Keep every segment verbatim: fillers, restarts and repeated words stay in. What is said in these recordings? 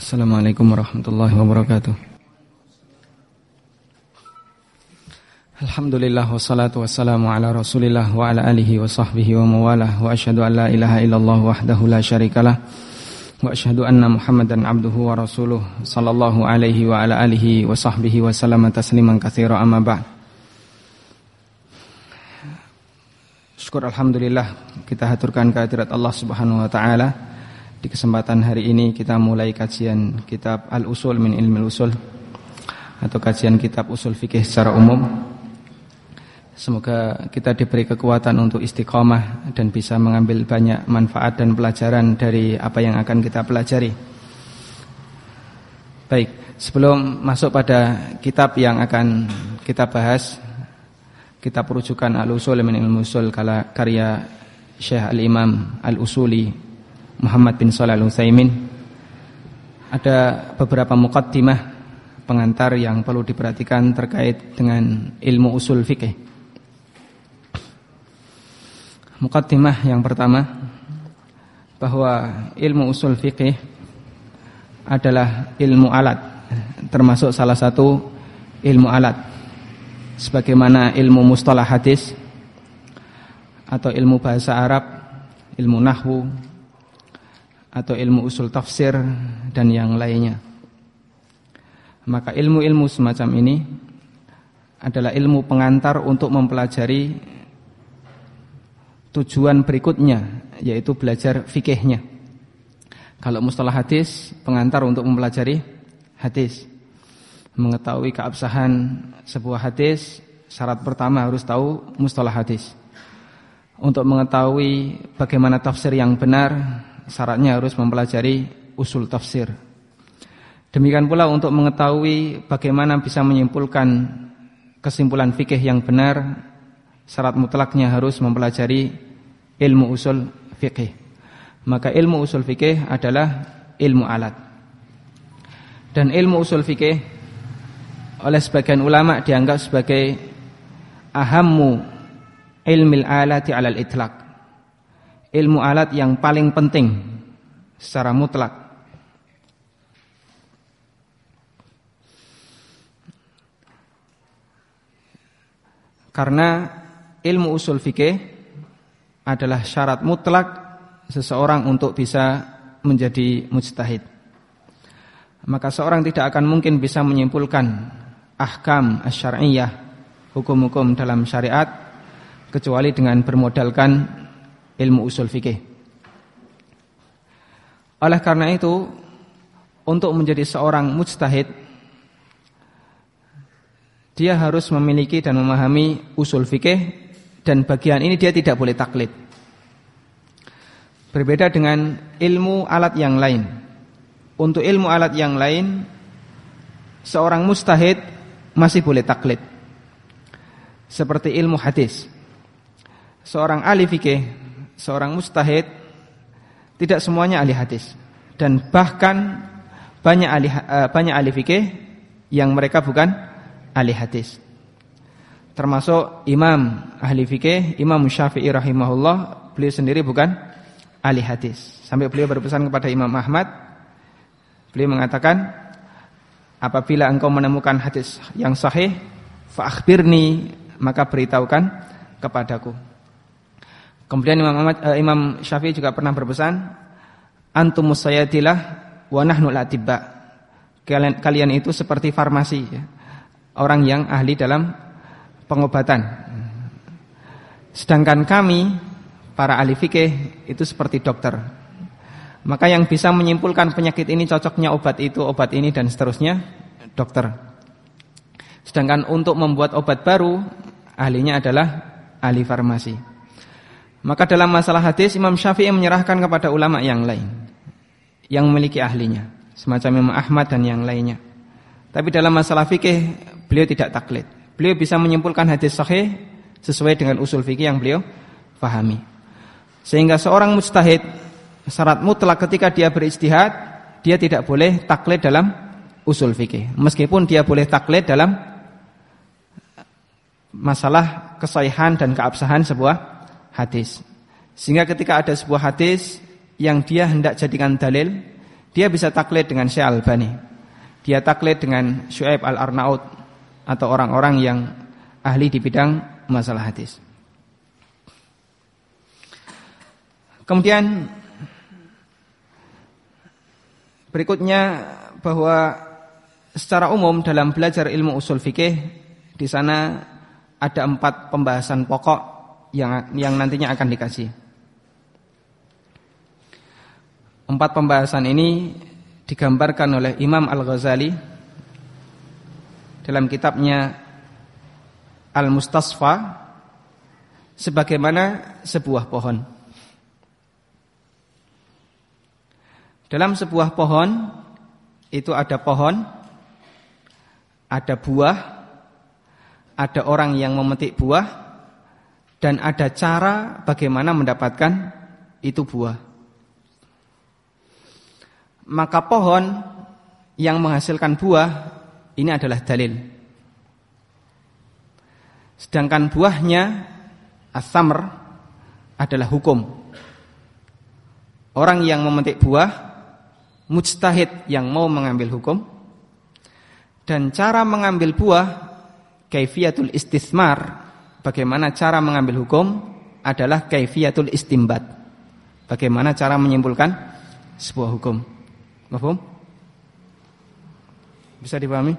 Assalamualaikum warahmatullahi wabarakatuh. Alhamdulillah wassalatu wassalamu ala Rasulillah wa ala alihi wa sahbihi wa mawalah wa asyhadu an la ilaha illallah wahdahu la syarikalah wa asyhadu anna Muhammadan abduhu wa rasuluh sallallahu alaihi wa ala alihi wa sahbihi wa sallama tasliman katsira amma ba'd. Syukur alhamdulillah kita haturkan kehadirat Allah Subhanahu wa taala. Di kesempatan hari ini kita mulai kajian kitab Al-Usul min Ilmil Usul atau kajian kitab usul fikih secara umum. Semoga kita diberi kekuatan untuk istiqomah dan bisa mengambil banyak manfaat dan pelajaran dari apa yang akan kita pelajari. Baik, sebelum masuk pada kitab yang akan kita bahas, kitab rujukan Al-Usul min Ilmil Usul karya Syekh Al-Imam Al-Usuli Muhammad bin Shalih Al-Utsaimin, ada beberapa muqaddimah pengantar yang perlu diperhatikan terkait dengan ilmu usul fikih. Muqaddimah yang pertama, bahwa ilmu usul fikih adalah ilmu alat, termasuk salah satu ilmu alat, sebagaimana ilmu mustalah hadis atau ilmu bahasa Arab, ilmu nahwu atau ilmu usul tafsir dan yang lainnya. Maka ilmu-ilmu semacam ini adalah ilmu pengantar untuk mempelajari tujuan berikutnya, yaitu belajar fikihnya. Kalau mustalah hadis, pengantar untuk mempelajari hadis. Mengetahui keabsahan sebuah hadis, syarat pertama harus tahu mustalah hadis. Untuk mengetahui bagaimana tafsir yang benar, syaratnya harus mempelajari usul tafsir. Demikian pula untuk mengetahui bagaimana bisa menyimpulkan kesimpulan fikih yang benar, syarat mutlaknya harus mempelajari ilmu usul fikih. Maka ilmu usul fikih adalah ilmu alat. Dan ilmu usul fikih oleh sebagian ulama dianggap sebagai ahammu ilmil alati alal itlaq, ilmu alat yang paling penting secara mutlak. Karena ilmu usul fikih adalah syarat mutlak seseorang untuk bisa menjadi mujtahid. Maka seorang tidak akan mungkin bisa menyimpulkan ahkam asy-syar'iyyah, hukum-hukum dalam syariat, kecuali dengan bermodalkan ilmu usul fikih. Oleh karena itu, untuk menjadi seorang mujtahid, dia harus memiliki dan memahami usul fikih, dan bagian ini dia tidak boleh taklid. Berbeda dengan ilmu alat yang lain. Untuk ilmu alat yang lain, seorang mujtahid masih boleh taklid. Seperti ilmu hadis. Seorang ahli fikih, seorang mujtahid tidak semuanya ahli hadis, dan bahkan banyak ahli banyak ahli fikih yang mereka bukan ahli hadis. Termasuk imam ahli fikih, Imam Syafi'i rahimahullah, beliau sendiri bukan ahli hadis. Sampai beliau berpesan kepada Imam Ahmad, beliau mengatakan, apabila engkau menemukan hadis yang sahih, fa akhbirni, maka beritahukan kepadaku. Kemudian Imam Ahmad, eh, Imam Syafi'i juga pernah berpesan, antumus sayatilah wa nahnu al-atibba. Kalian, kalian itu seperti farmasi, ya. Orang yang ahli dalam pengobatan. Sedangkan kami, para ahli fikih, itu seperti dokter. Maka yang bisa menyimpulkan penyakit ini cocoknya obat itu, obat ini, dan seterusnya, dokter. Sedangkan untuk membuat obat baru, ahlinya adalah ahli farmasi. Maka dalam masalah hadis, Imam Syafi'i menyerahkan kepada ulama yang lain yang memiliki ahlinya, semacam Imam Ahmad dan yang lainnya. Tapi dalam masalah fikih, beliau tidak taklid. Beliau bisa menyimpulkan hadis sahih sesuai dengan usul fikih yang beliau fahami. Sehingga seorang mujtahid, syarat mutlak ketika dia berijtihad, dia tidak boleh taklid dalam usul fikih. Meskipun dia boleh taklid dalam masalah kesahihan dan keabsahan sebuah hadis. Sehingga ketika ada sebuah hadis yang dia hendak jadikan dalil, dia bisa taklid dengan Syekh Albani, dia taklid dengan Syuaib Al-Arnaud atau orang-orang yang ahli di bidang masalah hadis. Kemudian berikutnya bahwa secara umum dalam belajar ilmu usul fikih di sana ada empat pembahasan pokok yang yang nantinya akan dikaji. Empat pembahasan ini digambarkan oleh Imam Al-Ghazali dalam kitabnya Al-Mustasfa sebagaimana sebuah pohon. Dalam sebuah pohon itu ada pohon, ada buah, ada orang yang memetik buah, dan ada cara bagaimana mendapatkan itu buah. Maka pohon yang menghasilkan buah ini adalah dalil. Sedangkan buahnya as-samr adalah hukum. Orang yang memetik buah, mujtahid yang mau mengambil hukum, dan cara mengambil buah kaifiyatul istismar, bagaimana cara mengambil hukum adalah kaifiyatul istimbat, bagaimana cara menyimpulkan sebuah hukum. Paham? Bisa dipahami?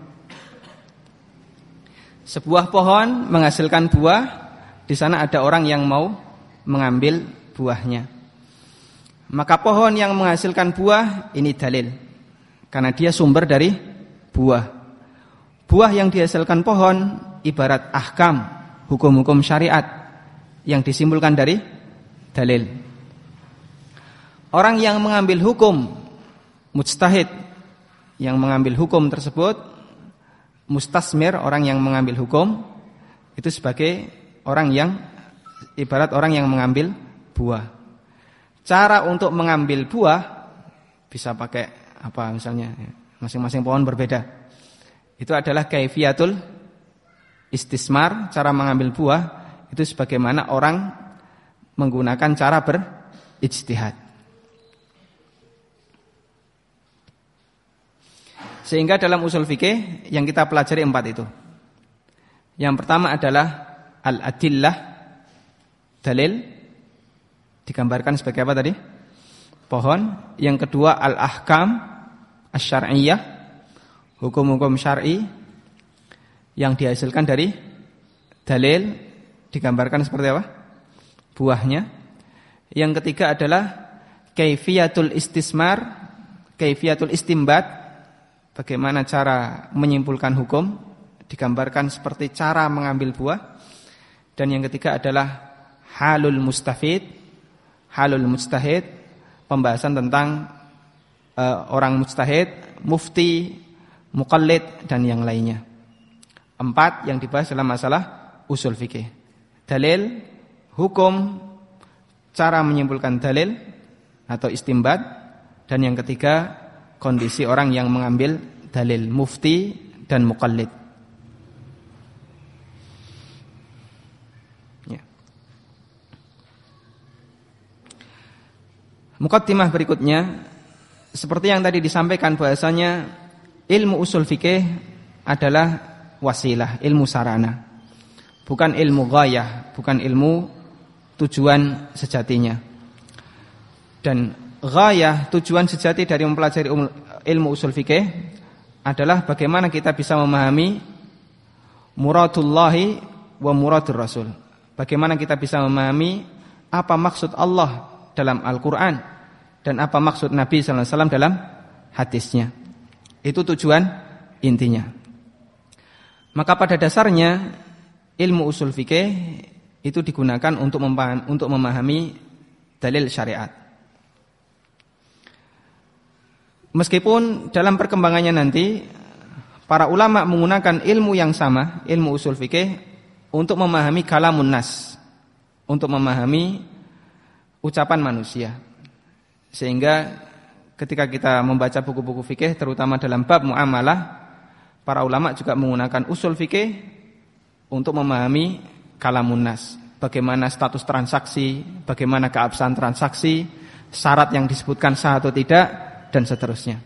Sebuah pohon menghasilkan buah, di sana ada orang yang mau mengambil buahnya. Maka pohon yang menghasilkan buah ini dalil, karena dia sumber dari buah. Buah yang dihasilkan pohon ibarat ahkam, hukum-hukum syariat yang disimpulkan dari dalil. Orang yang mengambil hukum, mujtahid yang mengambil hukum tersebut, mustasmir orang yang mengambil hukum, itu sebagai orang yang ibarat orang yang mengambil buah. Cara untuk mengambil buah bisa pakai apa misalnya, masing-masing pohon berbeda. Itu adalah kaifiyatul istismar, cara mengambil buah itu sebagaimana orang menggunakan cara berijtihad. Sehingga dalam usul fikih yang kita pelajari empat itu. Yang pertama adalah al-adillah, dalil, digambarkan sebagai apa tadi? Pohon. Yang kedua al-ahkam asy-syar'iyyah, hukum-hukum syar'i yang dihasilkan dari dalil, digambarkan seperti apa? Buahnya. Yang ketiga adalah kaifiyatul istismar, kaifiyatul istimbat, bagaimana cara menyimpulkan hukum, digambarkan seperti cara mengambil buah. Dan yang ketiga adalah halul mustafid, halul mujtahid, pembahasan tentang uh, orang mujtahid, mufti, muqallid dan yang lainnya. Empat yang dibahas dalam masalah usul fikih. Dalil, hukum, cara menyimpulkan dalil atau istimbat, dan yang ketiga kondisi orang yang mengambil dalil, mufti dan muqallid. Ya. Muqaddimah berikutnya, seperti yang tadi disampaikan bahasanya ilmu usul fikih adalah wasilah, ilmu sarana, bukan ilmu ghayah, bukan ilmu tujuan sejatinya. Dan ghayah, tujuan sejati dari mempelajari ilmu usul fikih adalah bagaimana kita bisa memahami muradullahi wa muradur rasul, bagaimana kita bisa memahami apa maksud Allah dalam Al-Quran dan apa maksud Nabi sallallahu alaihi wasallam dalam hadisnya. Itu tujuan intinya. Maka pada dasarnya ilmu usul fikih itu digunakan untuk memahami, untuk memahami dalil syariat. Meskipun dalam perkembangannya nanti para ulama menggunakan ilmu yang sama, ilmu usul fikih, untuk memahami kalamun nas, untuk memahami ucapan manusia. Sehingga ketika kita membaca buku-buku fikih, terutama dalam bab muamalah, para ulama juga menggunakan usul fikih untuk memahami kalamun nas, bagaimana status transaksi, bagaimana keabsahan transaksi, syarat yang disebutkan sah atau tidak, dan seterusnya.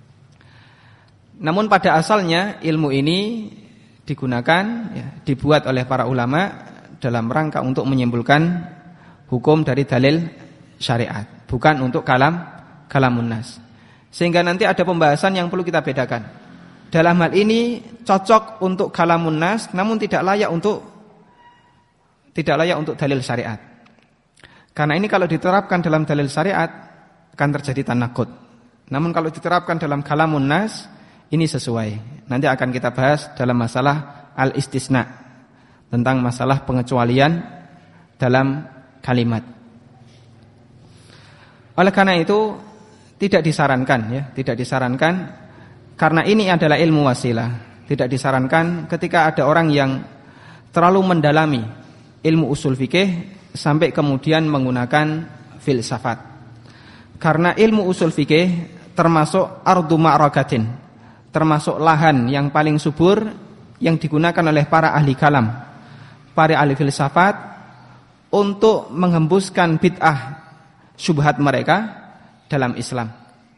Namun pada asalnya ilmu ini digunakan, ya, dibuat oleh para ulama dalam rangka untuk menyimpulkan hukum dari dalil syariat, bukan untuk kalam kalamun nas. Sehingga nanti ada pembahasan yang perlu kita bedakan. Dalam hal ini cocok untuk kalamun nas, namun tidak layak untuk tidak layak untuk dalil syariat. Karena ini kalau diterapkan dalam dalil syariat akan terjadi tanakut. Namun kalau diterapkan dalam kalamun nas, ini sesuai. Nanti akan kita bahas dalam masalah al-istisna, tentang masalah pengecualian dalam kalimat. Oleh karena itu tidak disarankan, ya, tidak disarankan karena ini adalah ilmu wasilah. Tidak disarankan ketika ada orang yang terlalu mendalami ilmu usul fikih sampai kemudian menggunakan filsafat. Karena ilmu usul fikih termasuk ardu ma'rakatin, termasuk lahan yang paling subur yang digunakan oleh para ahli kalam, para ahli filsafat untuk menghembuskan bid'ah syubhat mereka dalam Islam.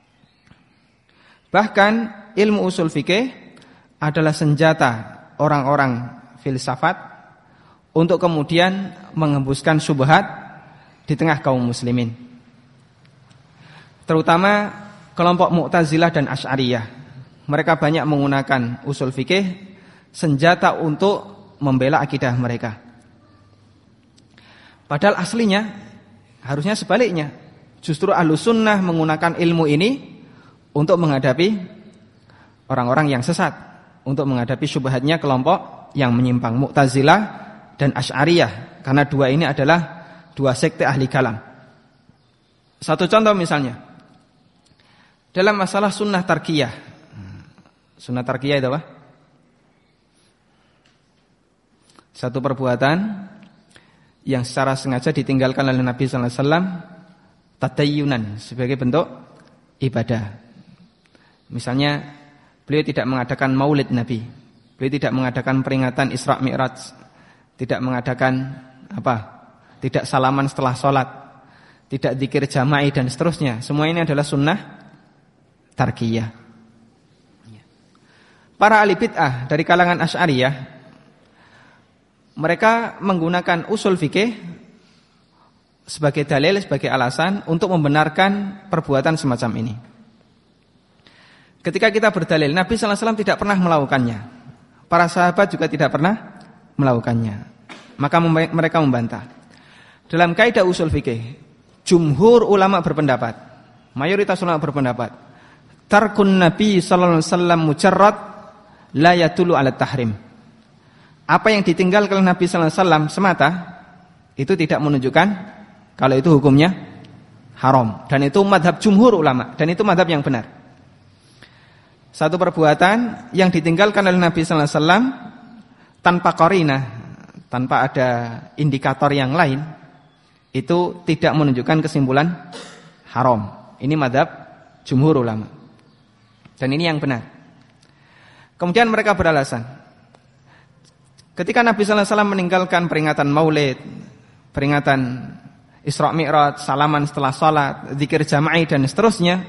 Bahkan ilmu usul fikih adalah senjata orang-orang filsafat untuk kemudian menghembuskan syubhat di tengah kaum muslimin, terutama kelompok Mu'tazilah dan Asy'ariyah. Mereka banyak menggunakan usul fikih senjata untuk membela akidah mereka. Padahal aslinya harusnya sebaliknya. Justru Ahlus Sunnah menggunakan ilmu ini untuk menghadapi orang-orang yang sesat, untuk menghadapi syubhatnya kelompok yang menyimpang, Mu'tazilah dan Asy'ariyah. Karena dua ini adalah dua sekte ahli kalam. Satu contoh misalnya, dalam masalah sunnah tarkiyah. Sunnah tarkiyah itu apa? Satu perbuatan yang secara sengaja ditinggalkan oleh Nabi sallallahu alaihi wasallam tatayyunan, sebagai bentuk ibadah. Misalnya beliau tidak mengadakan maulid Nabi, beliau tidak mengadakan peringatan Isra Mi'raj, tidak mengadakan apa? Tidak salaman setelah sholat, tidak zikir jama'i dan seterusnya. Semua ini adalah sunnah tarkiyah. Para ahli bid'ah dari kalangan Asy'ariyah, mereka menggunakan usul fikih sebagai dalil, sebagai alasan untuk membenarkan perbuatan semacam ini. Ketika kita berdalil Nabi sallallahu alaihi wasallam tidak pernah melakukannya, para sahabat juga tidak pernah melakukannya, maka mereka membantah. Dalam kaidah usul fikih, jumhur ulama berpendapat, mayoritas ulama berpendapat, tarkun Nabi sallallahu alaihi wasallam mujarrad la yadullu ala tahrim. Apa yang ditinggalkan oleh Nabi sallallahu alaihi wasallam semata itu tidak menunjukkan kalau itu hukumnya haram, dan itu madhab jumhur ulama, dan itu madhab yang benar. Satu perbuatan yang ditinggalkan oleh Nabi sallallahu alaihi wasallam tanpa qarinah, tanpa ada indikator yang lain, itu tidak menunjukkan kesimpulan haram. Ini madhab jumhur ulama, dan ini yang benar. Kemudian mereka beralasan, ketika Nabi sallallahu alaihi wasallam meninggalkan peringatan maulid, peringatan Isra Mi'raj, salaman setelah salat, zikir jama'i dan seterusnya,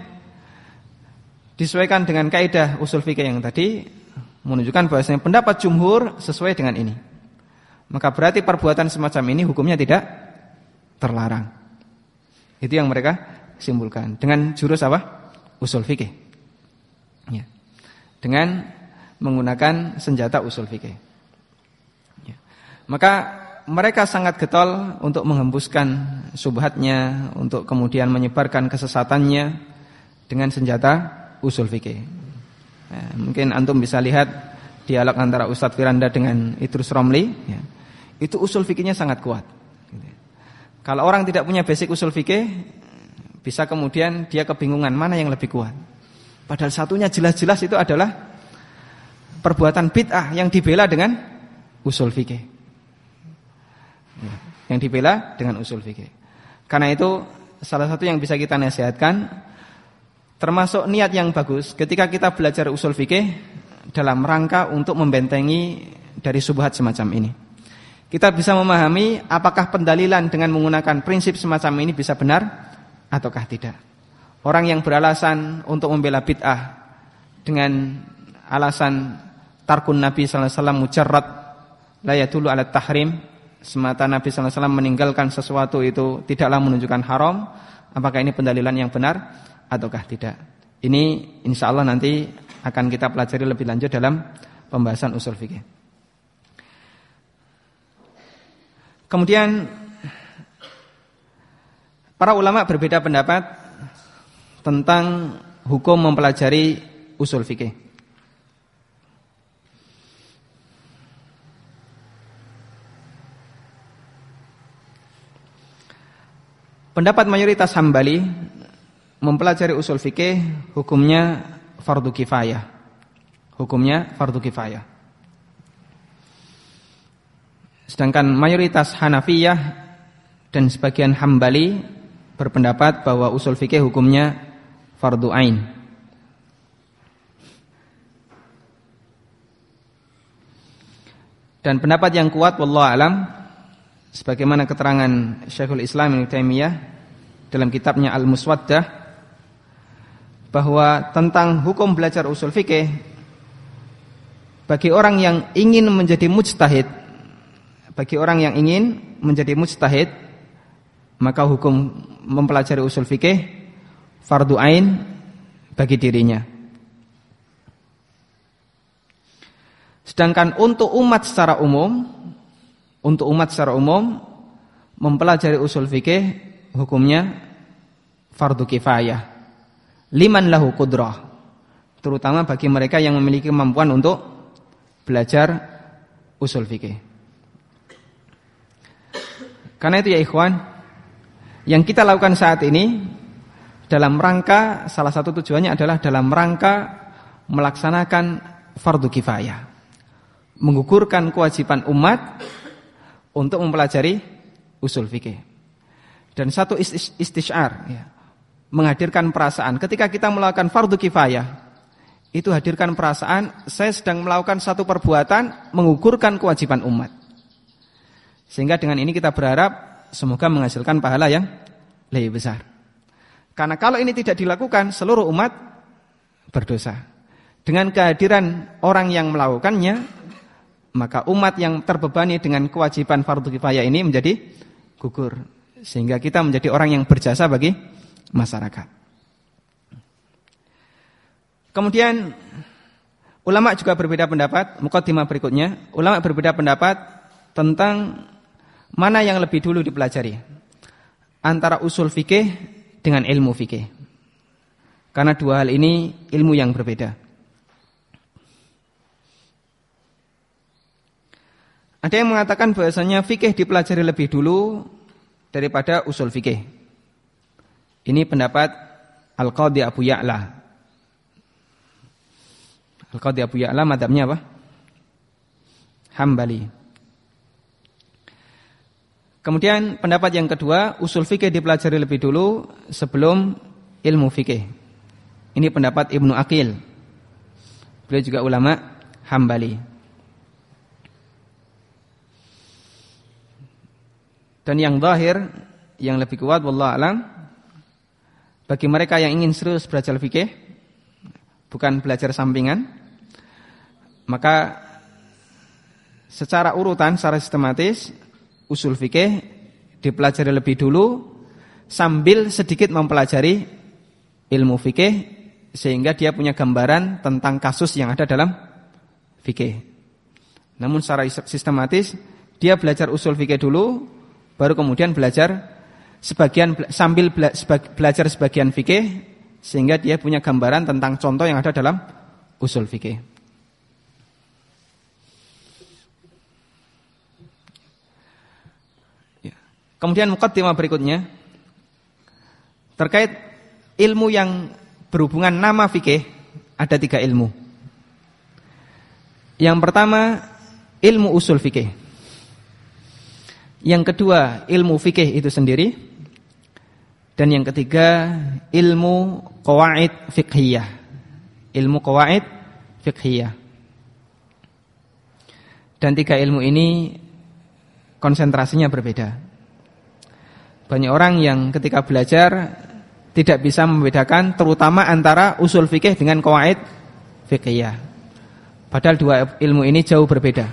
disesuaikan dengan kaidah usul fikih yang tadi, menunjukkan bahwasanya pendapat jumhur sesuai dengan ini. Maka berarti perbuatan semacam ini hukumnya tidak terlarang. Itu yang mereka simpulkan dengan jurus apa? Usul fikih. Ya. Dengan menggunakan senjata usul fikih. Ya. Maka mereka sangat getol untuk menghembuskan syubhatnya, untuk kemudian menyebarkan kesesatannya dengan senjata usul fikih. Ya, mungkin antum bisa lihat dialog antara Ustadz Firanda dengan Idrus Romli. Ya. Itu usul fikihnya sangat kuat. Kalau orang tidak punya basic usul fikih, bisa kemudian dia kebingungan mana yang lebih kuat. Padahal satunya jelas-jelas itu adalah perbuatan bid'ah yang dibela dengan usul fikih. Yang dibela dengan usul fikih. Karena itu salah satu yang bisa kita nasihatkan, termasuk niat yang bagus ketika kita belajar usul fikih dalam rangka untuk membentengi dari syubhat semacam ini. Kita bisa memahami apakah pendalilan dengan menggunakan prinsip semacam ini bisa benar ataukah tidak. orang yang beralasan untuk membela bid'ah dengan alasan tarkun Nabi sallallahu alaihi wasallam mujarrad la yadullu ala tahrim, semata Nabi sallallahu alaihi wasallam meninggalkan sesuatu itu tidaklah menunjukkan haram, apakah ini pendalilan yang benar ataukah tidak? Ini insyaallah nanti akan kita pelajari lebih lanjut dalam pembahasan usul fikih. Kemudian para ulama berbeda pendapat tentang hukum mempelajari usul fikih. Pendapat mayoritas Hambali mempelajari usul fikih hukumnya fardu kifayah. Hukumnya fardu kifayah. Sedangkan mayoritas Hanafiyah dan sebagian Hambali berpendapat bahwa usul fikih hukumnya fardu ain. Dan pendapat yang kuat wallahu alam sebagaimana keterangan Syekhul Islam Ibnu Taimiyah dalam kitabnya Al-Muswaddah bahwa tentang hukum belajar usul fikih bagi orang yang ingin menjadi mujtahid, bagi orang yang ingin menjadi mujtahid, maka hukum mempelajari usul fikih fardu ain bagi dirinya. Sedangkan untuk umat secara umum, untuk umat secara umum mempelajari usul fikih hukumnya fardu kifayah. Liman lahu qudrah, terutama bagi mereka yang memiliki kemampuan untuk belajar usul fikih. Karena itu ya ikhwan, yang kita lakukan saat ini dalam rangka, salah satu tujuannya adalah dalam rangka melaksanakan fardu kifayah, menggugurkan kewajiban umat untuk mempelajari usul fikih. Dan satu istisyar, ya, menghadirkan perasaan ketika kita melakukan fardu kifayah, itu hadirkan perasaan saya sedang melakukan satu perbuatan menggugurkan kewajiban umat. Sehingga dengan ini kita berharap semoga menghasilkan pahala yang lebih besar. Karena kalau ini tidak dilakukan, seluruh umat berdosa. Dengan kehadiran orang yang melakukannya, maka umat yang terbebani dengan kewajiban fardu kifayah ini menjadi gugur. Sehingga kita menjadi orang yang berjasa bagi masyarakat. Kemudian ulama juga berbeda pendapat, muqaddimah berikutnya, ulama berbeda pendapat tentang mana yang lebih dulu dipelajari antara usul fikih dengan ilmu fikih. Karena dua hal ini ilmu yang berbeda. Ada yang mengatakan bahwasanya fikih dipelajari lebih dulu daripada usul fikih. Ini pendapat Al-Qadhi Abu Ya'la. Al-Qadhi Abu Ya'la madhabnya apa? Hambali. Kemudian pendapat yang kedua, usul fikih dipelajari lebih dulu sebelum ilmu fikih. Ini pendapat Ibnu Aqil. Beliau juga ulama Hambali. Dan yang zahir, yang lebih kuat wallahu a'lam, bagi mereka yang ingin serius belajar fikih, bukan belajar sampingan, maka secara urutan, secara sistematis usul fikih dipelajari lebih dulu sambil sedikit mempelajari ilmu fikih sehingga dia punya gambaran tentang kasus yang ada dalam fikih. Namun secara sistematis dia belajar usul fikih dulu, baru kemudian belajar sebagian sambil belajar sebagian fikih sehingga dia punya gambaran tentang contoh yang ada dalam usul fikih. Kemudian muqaddimah berikutnya terkait ilmu yang berhubungan nama fikih, ada tiga ilmu. Yang pertama ilmu usul fikih. Yang kedua ilmu fikih itu sendiri. Dan yang ketiga ilmu qawaid fiqhiyah. Ilmu qawaid fiqhiyah. Dan tiga ilmu ini konsentrasinya berbeda. Banyak orang yang ketika belajar tidak bisa membedakan terutama antara usul fikih dengan qawaid fiqhiyah. Padahal dua ilmu ini jauh berbeda.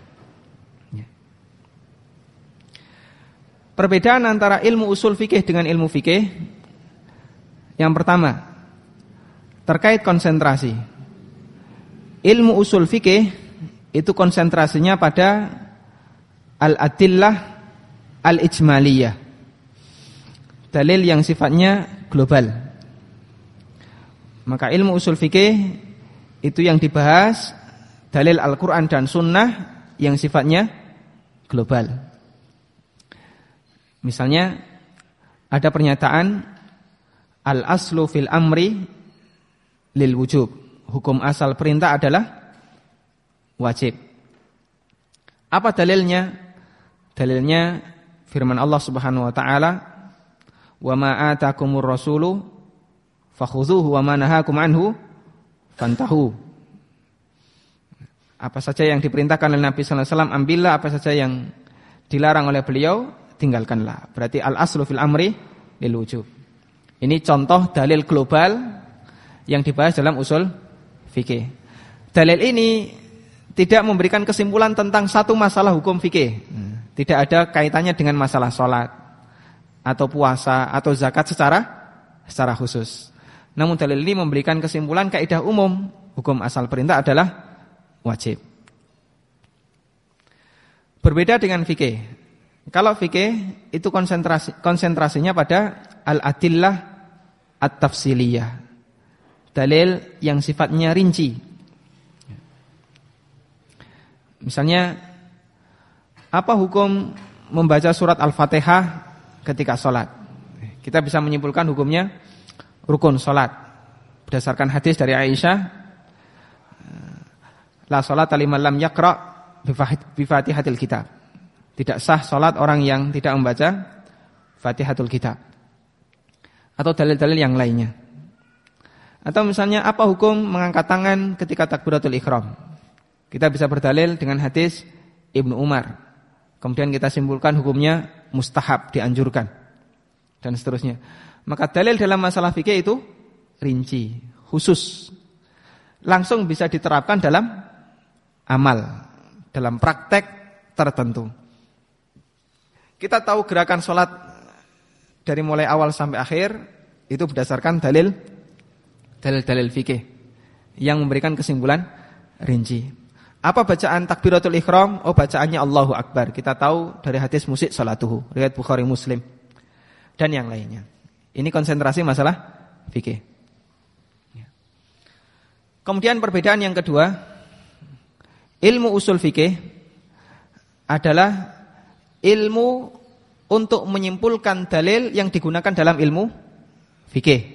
Perbedaan antara ilmu usul fikih dengan ilmu fikih, yang pertama terkait konsentrasi. Ilmu usul fikih itu konsentrasinya pada al-adillah al-ijmaliyah, dalil yang sifatnya global. Maka ilmu usul fikih itu yang dibahas dalil Al-Quran dan Sunnah yang sifatnya global. Misalnya ada pernyataan al-aslu fil amri lil wujub, hukum asal perintah adalah wajib. Apa dalilnya? Dalilnya firman Allah Subhanahu wa taala, "Wa ma atakumur rasulu fakhudhuhu wa ma nahakum anhu fantahu." Apa saja yang diperintahkan oleh Nabi sallallahu alaihi wasallam ambillah, apa saja yang dilarang oleh beliau tinggalkanlah. Berarti al-aslu fil amri lil wujub. Ini contoh dalil global yang dibahas dalam usul fikih. Dalil ini tidak memberikan kesimpulan tentang satu masalah hukum fikih. Tidak ada kaitannya dengan masalah sholat atau puasa atau zakat secara secara khusus. Namun dalil ini memberikan kesimpulan kaidah umum, hukum asal perintah adalah wajib. Berbeda dengan fikih. Kalau fikih itu konsentrasi konsentrasinya pada al-adillah at-tafsiliyah, dalil yang sifatnya rinci. Misalnya, apa hukum membaca surat Al-Fatihah ketika sholat? Kita bisa menyimpulkan hukumnya rukun sholat berdasarkan hadis dari Aisyah, la sholata liman lam yaqra bi fatihatil kitab. Tidak sah sholat orang yang tidak membaca Fatihatul Kitab. Atau dalil-dalil yang lainnya. Atau misalnya apa hukum mengangkat tangan ketika takbiratul ihram? Kita bisa berdalil dengan hadis Ibnu Umar. Kemudian kita simpulkan hukumnya mustahab, dianjurkan, dan seterusnya. Maka dalil dalam masalah fikih itu rinci, khusus, langsung bisa diterapkan dalam amal, dalam praktek tertentu. Kita tahu gerakan sholat dari mulai awal sampai akhir itu berdasarkan dalil dalil-dalil fikih yang memberikan kesimpulan rinci. Apa bacaan takbiratul ihram? Oh, bacaannya Allahu Akbar. Kita tahu dari hadis musik salatuhu, riwayat Bukhari Muslim, dan yang lainnya. Ini konsentrasi masalah fikih. Kemudian perbedaan yang kedua, ilmu usul fikih adalah ilmu untuk menyimpulkan dalil yang digunakan dalam ilmu fikih,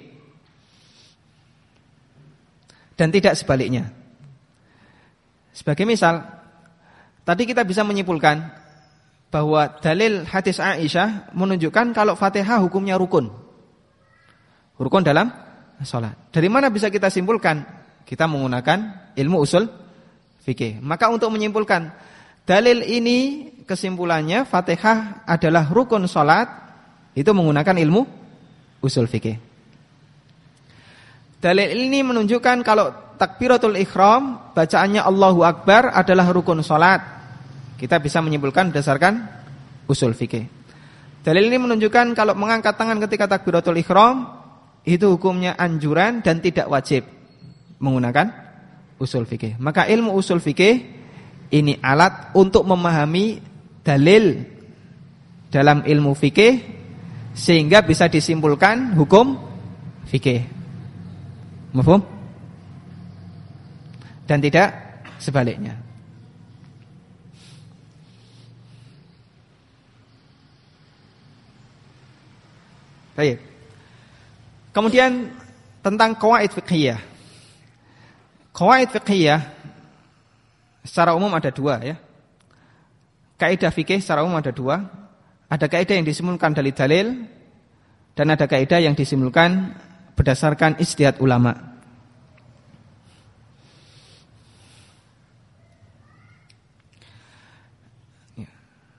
dan tidak sebaliknya. Sebagai misal, tadi kita bisa menyimpulkan bahwa dalil hadis Aisyah menunjukkan kalau Fatihah hukumnya rukun. Rukun dalam salat. Dari mana bisa kita simpulkan? Kita menggunakan ilmu usul fikih. Maka untuk menyimpulkan dalil ini, kesimpulannya Fatihah adalah rukun salat, itu menggunakan ilmu usul fikih. Dalil ini menunjukkan kalau takbiratul ihram bacaannya Allahu Akbar adalah rukun salat. Kita bisa menyimpulkan berdasarkan usul fikih. Dalil ini menunjukkan kalau mengangkat tangan ketika takbiratul ihram itu hukumnya anjuran dan tidak wajib, menggunakan usul fikih. Maka ilmu usul fikih ini alat untuk memahami dalil dalam ilmu fikih sehingga bisa disimpulkan hukum fikih. Mafhum? Dan tidak sebaliknya. Baik. Kemudian tentang qawaid fiqhiyah. Qawaid fiqhiyah secara umum ada dua, ya. Kaidah fikih secara umum ada dua. Ada kaidah yang disimpulkan dari dalil dan ada kaidah yang disimpulkan berdasarkan ijtihad ulama.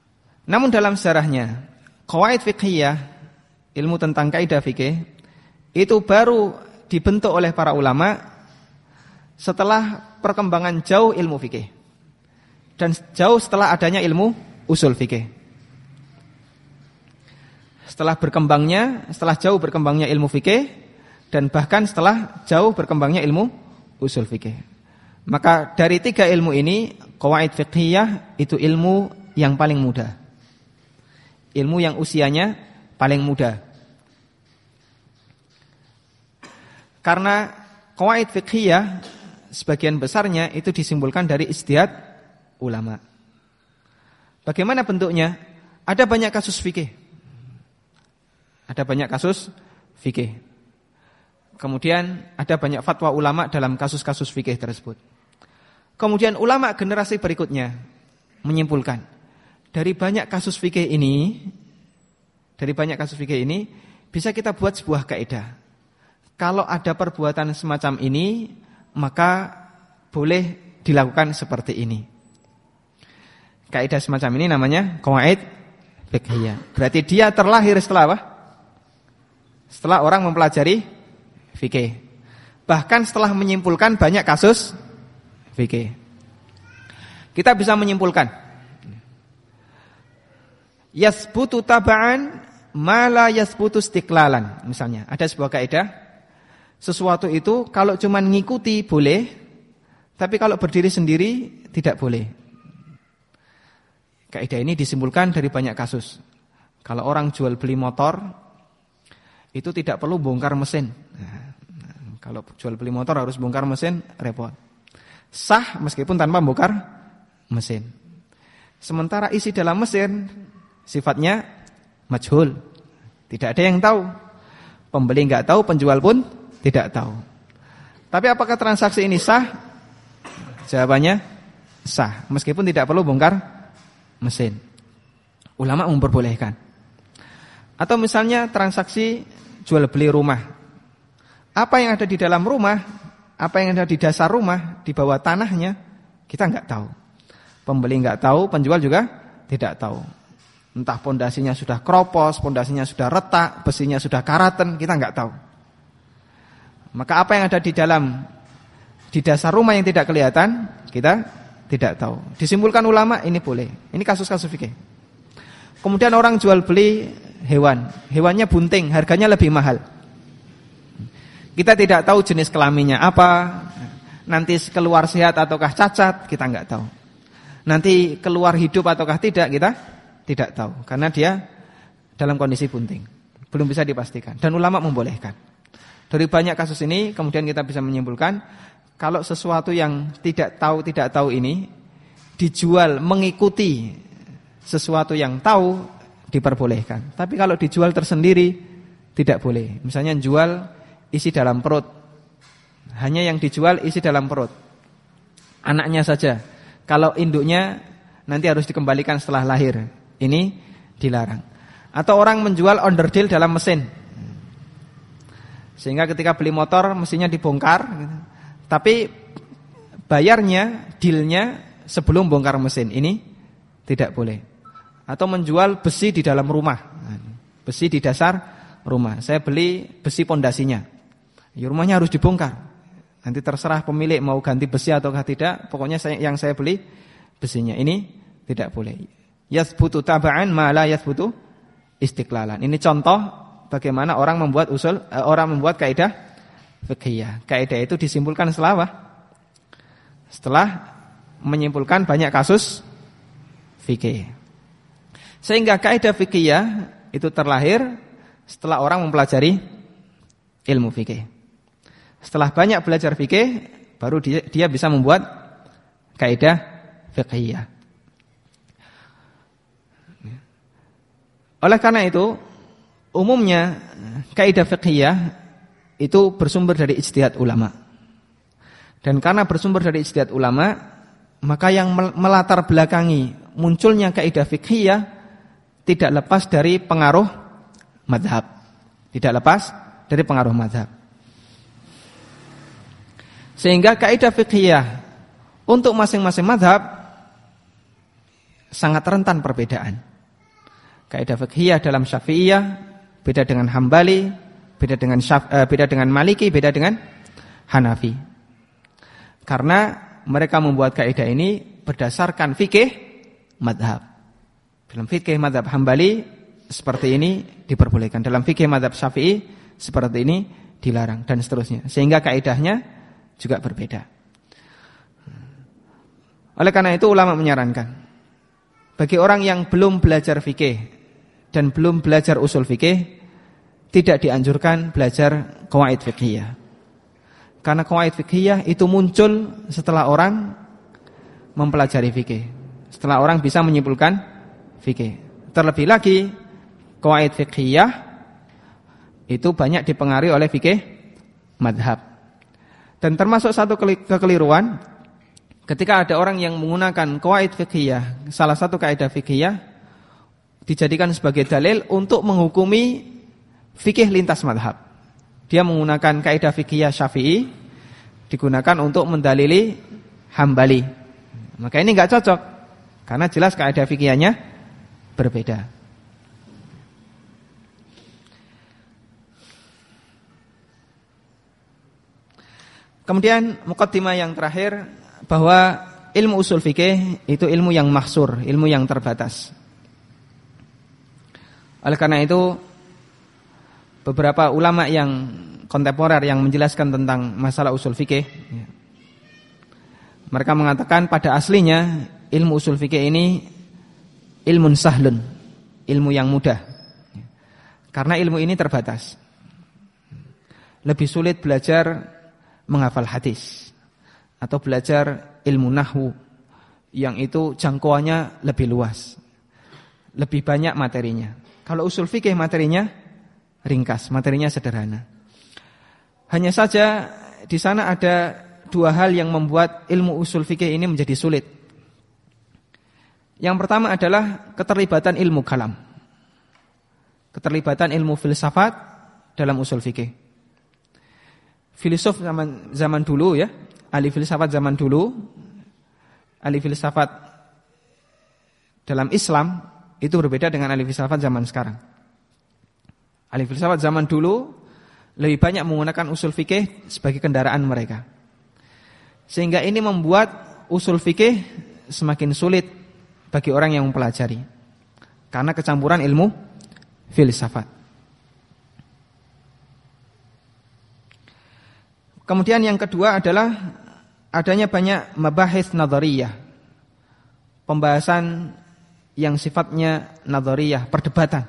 Namun dalam sejarahnya, qawaid fiqhiyah, ilmu tentang kaidah fikih, itu baru dibentuk oleh para ulama setelah perkembangan jauh ilmu fikih dan jauh setelah adanya ilmu usul fikih. Setelah berkembangnya, setelah jauh berkembangnya ilmu fikih dan bahkan setelah jauh berkembangnya ilmu usul fikih. Maka dari tiga ilmu ini, qawaid fiqhiyah itu ilmu yang paling muda. Ilmu yang usianya paling muda. Karena qawaid fiqhiyah sebagian besarnya itu disimpulkan dari ijtihad ulama. Bagaimana bentuknya? Ada banyak kasus fikih. Ada banyak kasus fikih. Kemudian ada banyak fatwa ulama dalam kasus-kasus fikih tersebut. Kemudian ulama generasi berikutnya menyimpulkan dari banyak kasus fikih ini, dari banyak kasus fikih ini bisa kita buat sebuah kaidah. Kalau ada perbuatan semacam ini, maka boleh dilakukan seperti ini. Kaidah semacam ini namanya qawaid fiqhiyah. Berarti dia terlahir setelah apa? Setelah orang mempelajari fikih. Bahkan setelah menyimpulkan banyak kasus fikih. Kita bisa menyimpulkan yasbutu taba'an ma la yasbutu istiqlalan. Misalnya, ada sebuah kaidah, sesuatu itu kalau cuma ngikuti boleh, tapi kalau berdiri sendiri tidak boleh. Kaidah ini disimpulkan dari banyak kasus. Kalau orang jual beli motor, itu tidak perlu bongkar mesin. Nah, kalau jual beli motor harus bongkar mesin, repot. Sah meskipun tanpa bongkar mesin. Sementara isi dalam mesin sifatnya majhul. Tidak ada yang tahu. Pembeli enggak tahu, penjual pun tidak tahu. Tapi apakah transaksi ini sah? Jawabannya sah, meskipun tidak perlu bongkar mesin. Ulama memperbolehkan. Atau misalnya transaksi jual beli rumah. Apa yang ada di dalam rumah, apa yang ada di dasar rumah, di bawah tanahnya, kita enggak tahu. Pembeli enggak tahu, penjual juga tidak tahu. Entah pondasinya sudah kropos, pondasinya sudah retak, besinya sudah karaten, kita enggak tahu. Maka apa yang ada di dalam di dasar rumah yang tidak kelihatan, kita tidak tahu. Disimpulkan ulama ini boleh. Ini kasus-kasus fikih. Kemudian orang jual beli hewan, hewannya bunting, harganya lebih mahal. Kita tidak tahu jenis kelaminnya apa, nanti keluar sehat ataukah cacat, kita enggak tahu. Nanti keluar hidup ataukah tidak, kita tidak tahu, karena dia dalam kondisi bunting, belum bisa dipastikan. Dan ulama membolehkan. Dari banyak kasus ini kemudian kita bisa menyimpulkan kalau sesuatu yang tidak tahu tidak tahu ini dijual mengikuti sesuatu yang tahu diperbolehkan. Tapi kalau dijual tersendiri tidak boleh. Misalnya jual isi dalam perut. Hanya yang dijual isi dalam perut. Anaknya saja. Kalau induknya nanti harus dikembalikan setelah lahir. Ini dilarang. Atau orang menjual onderdil dalam mesin. Sehingga ketika beli motor mesinnya dibongkar gitu. Tapi bayarnya, dealnya sebelum bongkar mesin. Ini tidak boleh. Atau menjual besi di dalam rumah. Besi di dasar rumah. Saya beli besi pondasinya. Ya, rumahnya harus dibongkar. Nanti terserah pemilik mau ganti besi ataukah tidak. Pokoknya saya, yang saya beli besinya. Ini tidak boleh. Yasbutu taba'an ma la yasbutu istiqlalan. Ini contoh bagaimana orang membuat usul, eh, orang membuat kaidah fikih. Kaidah itu disimpulkan setelah apa? Setelah menyimpulkan banyak kasus fikih. Sehingga kaidah fikih itu terlahir setelah orang mempelajari ilmu fikih. Setelah banyak belajar fikih, baru dia, dia bisa membuat kaidah fikih. Oleh karena itu, umumnya kaidah fiqhiyah itu bersumber dari ijtihad ulama. Dan karena bersumber dari ijtihad ulama, maka yang melatar belakangi munculnya kaidah fiqhiyah tidak lepas dari pengaruh mazhab. Tidak lepas dari pengaruh mazhab. Sehingga kaidah fiqhiyah untuk masing-masing mazhab sangat rentan perbedaan. Kaidah fiqhiyah dalam Syafi'iyah beda dengan Hambali, beda dengan Syaf, uh, beda dengan Maliki, beda dengan Hanafi. Karena mereka membuat kaidah ini berdasarkan fikih madhab. Dalam fikih madhab Hambali seperti ini diperbolehkan, dalam fikih madhab Syafi'i seperti ini dilarang, dan seterusnya. Sehingga kaidahnya juga berbeda. Oleh karena itu ulama menyarankan bagi orang yang belum belajar fikih dan belum belajar usul fikih, tidak dianjurkan belajar qawaid fiqhiyah. Karena qawaid fiqhiyah itu muncul setelah orang mempelajari fikih, setelah orang bisa menyimpulkan fikih. Terlebih lagi qawaid fiqhiyah itu banyak dipengaruhi oleh fikih madhab. Dan termasuk satu kekeliruan ketika ada orang yang menggunakan qawaid fiqhiyah, salah satu kaidah fiqhiyah dijadikan sebagai dalil untuk menghukumi fikih lintas madhab. Dia menggunakan kaidah fikih Syafi'i digunakan untuk mendalili Hambali. Maka ini enggak cocok karena jelas kaidah fikihnya berbeda. Kemudian muqaddimah yang terakhir, bahwa ilmu usul fikih itu ilmu yang mahsur, ilmu yang terbatas. Oleh karena itu beberapa ulama yang kontemporer yang menjelaskan tentang masalah usul fikih, mereka mengatakan pada aslinya ilmu usul fikih ini ilmun sahlun, ilmu yang mudah. Karena ilmu ini terbatas. Lebih sulit belajar menghafal hadis atau belajar ilmu nahwu yang itu jangkauannya lebih luas, lebih banyak materinya. Kalau usul fikih materinya ringkas, materinya sederhana. Hanya saja di sana ada dua hal yang membuat ilmu usul fikih ini menjadi sulit. Yang pertama adalah keterlibatan ilmu kalam, keterlibatan ilmu filsafat dalam usul fikih. Filosof zaman zaman dulu ya, ahli filsafat zaman dulu, ahli filsafat dalam Islam itu berbeda dengan ahli filsafat zaman sekarang. Ahli filsafat zaman dulu lebih banyak menggunakan usul fikih sebagai kendaraan mereka. Sehingga ini membuat usul fikih semakin sulit bagi orang yang mempelajari karena kecampuran ilmu filsafat. Kemudian yang kedua adalah adanya banyak mabahis nadhariyah, pembahasan yang sifatnya nadhariyah, perdebatan.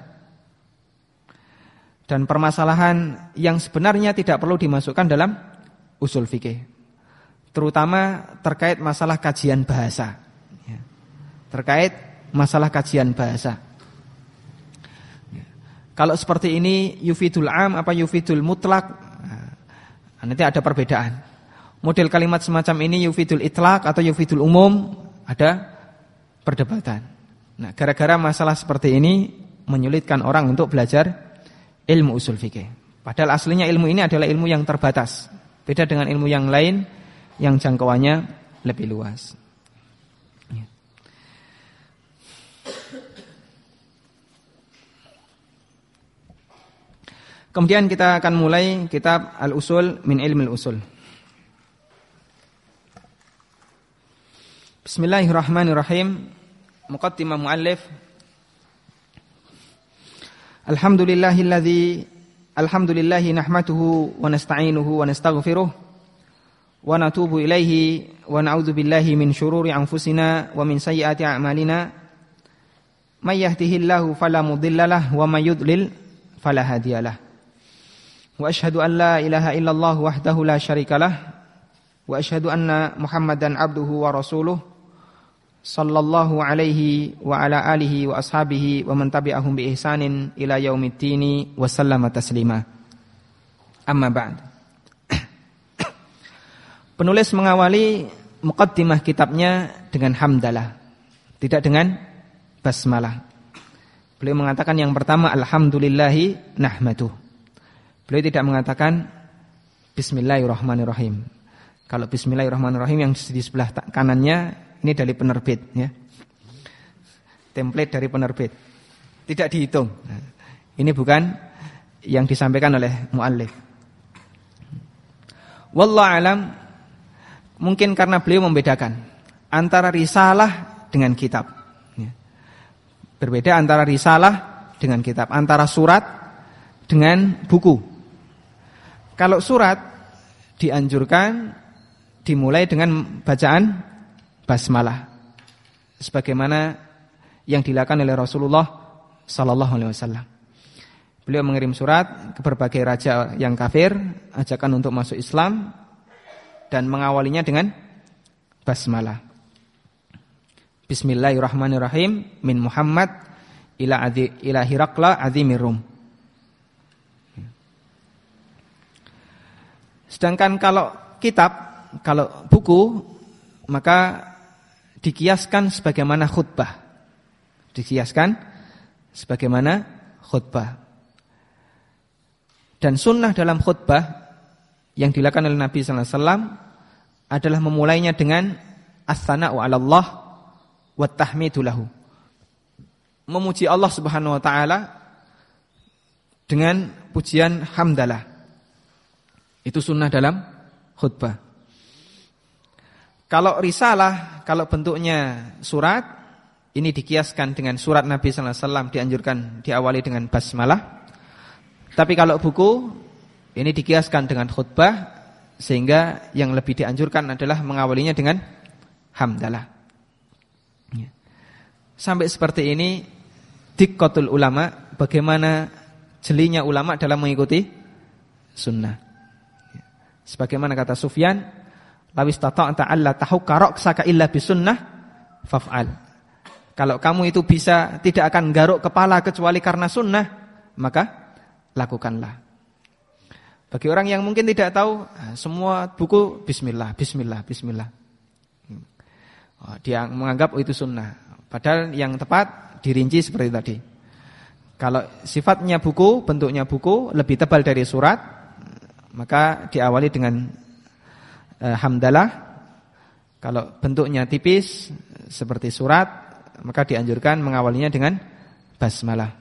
Dan permasalahan yang sebenarnya tidak perlu dimasukkan dalam usul fikih, terutama terkait masalah kajian bahasa, terkait masalah kajian bahasa. Kalau seperti ini yufidul am apa yufidul mutlak, nah, nanti ada perbedaan. Model kalimat semacam ini yufidul itlaq atau yufidul umum, ada perdebatan. Nah, gara-gara masalah seperti ini menyulitkan orang untuk belajar ilmu usul fikih. Padahal aslinya ilmu ini adalah ilmu yang terbatas, beda dengan ilmu yang lain yang jangkauannya lebih luas. Kemudian kita akan mulai kitab Al-Usul min Ilmi Al-Usul. Bismillahirrahmanirrahim. Muqaddimah muallif. Alhamdulillahilladzi alhamdulillahi nahmaduhu wa nasta'inuhu wa nastaghfiruh wa natubu ilaihi wa na'udzu billahi min syururi anfusina wa min sayyiati a'malina. May yahdihillahu fala mudhillalah wa may yudlil fala hadiyalah. Wa asyhadu an la ilaha illallah wahdahu la syarikalah wa asyhadu anna Muhammadan abduhu wa rasuluh sallallahu alaihi wa ala alihi wa ashabihi wa man tabi'ahum bi ihsanin ila yaumiddini wa sallama taslima. Amma ba'd. Penulis mengawali muqaddimah kitabnya dengan hamdalah, tidak dengan basmalah. Beliau mengatakan yang pertama alhamdulillahi nahmaduh. Beliau tidak mengatakan bismillahirrahmanirrahim. Kalau bismillahirrahmanirrahim yang di sebelah kanannya ini dari penerbit ya. Template dari penerbit. Tidak dihitung. Ini bukan yang disampaikan oleh muallif. Wallahu alam, mungkin karena beliau membedakan antara risalah dengan kitab. Berbeda antara risalah dengan kitab, antara surat dengan buku. Kalau surat dianjurkan dimulai dengan bacaan basmalah, sebagaimana yang dilakukan oleh Rasulullah sallallahu alaihi wasallam. Beliau mengirim surat ke berbagai raja yang kafir, ajakan untuk masuk Islam, dan mengawalinya dengan basmalah. Bismillahirrahmanirrahim, min Muhammad ila adi, ila Hirakla azimir Rum. Sedangkan kalau kitab, kalau buku, maka dikiaskan sebagaimana khutbah. Dikiaskan sebagaimana khutbah. Dan sunnah dalam khutbah yang dilakukan oleh Nabi sallallahu alaihi wasallam adalah memulainya dengan as-sana'u 'ala Allah wa tahmidu lahu. Memuji Allah Subhanahu wa taala dengan pujian hamdalah. Itu sunnah dalam khutbah. Kalau risalah, kalau bentuknya surat, ini dikiaskan dengan surat Nabi sallallahu alaihi wasallam, dianjurkan diawali dengan basmalah. Tapi kalau buku, ini dikiaskan dengan khutbah, sehingga yang lebih dianjurkan adalah mengawalinya dengan hamdalah. Sampai seperti ini diqqatul ulama, bagaimana jelinya ulama dalam mengikuti sunnah. Sebagaimana kata Sufyan, lawis tata'ta alla tahukka ra'saka illa bisunnah faf'al. Kalau kamu itu bisa tidak akan garuk kepala kecuali karena sunnah, maka lakukanlah. Bagi orang yang mungkin tidak tahu, semua buku bismillah, bismillah, bismillah. Dia menganggap oh, itu sunnah. Padahal yang tepat dirinci seperti tadi. Kalau sifatnya buku, bentuknya buku, lebih tebal dari surat, maka diawali dengan eh, hamdalah. Kalau bentuknya tipis seperti surat, maka dianjurkan mengawalinya dengan basmalah.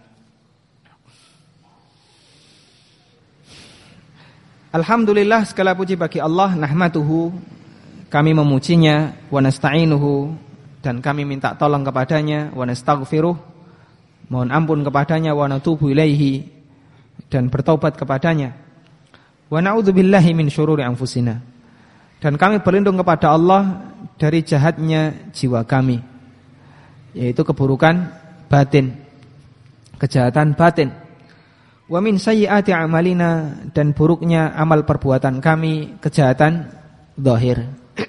Alhamdulillah, segala puji bagi Allah, nahmatuhu, kami memujinya, wa nasta'inuhu, dan kami minta tolong kepadanya, wa nastaghfiruh, mohon ampun kepadanya, wa natubu ilaihi, dan bertaubat kepadanya, wa na'udzubillahi min syururi anfusina, dan kami berlindung kepada Allah dari jahatnya jiwa kami, yaitu keburukan batin, kejahatan batin. Wa min sayyiati a'malina, dan buruknya amal perbuatan kami, kejahatan zahir.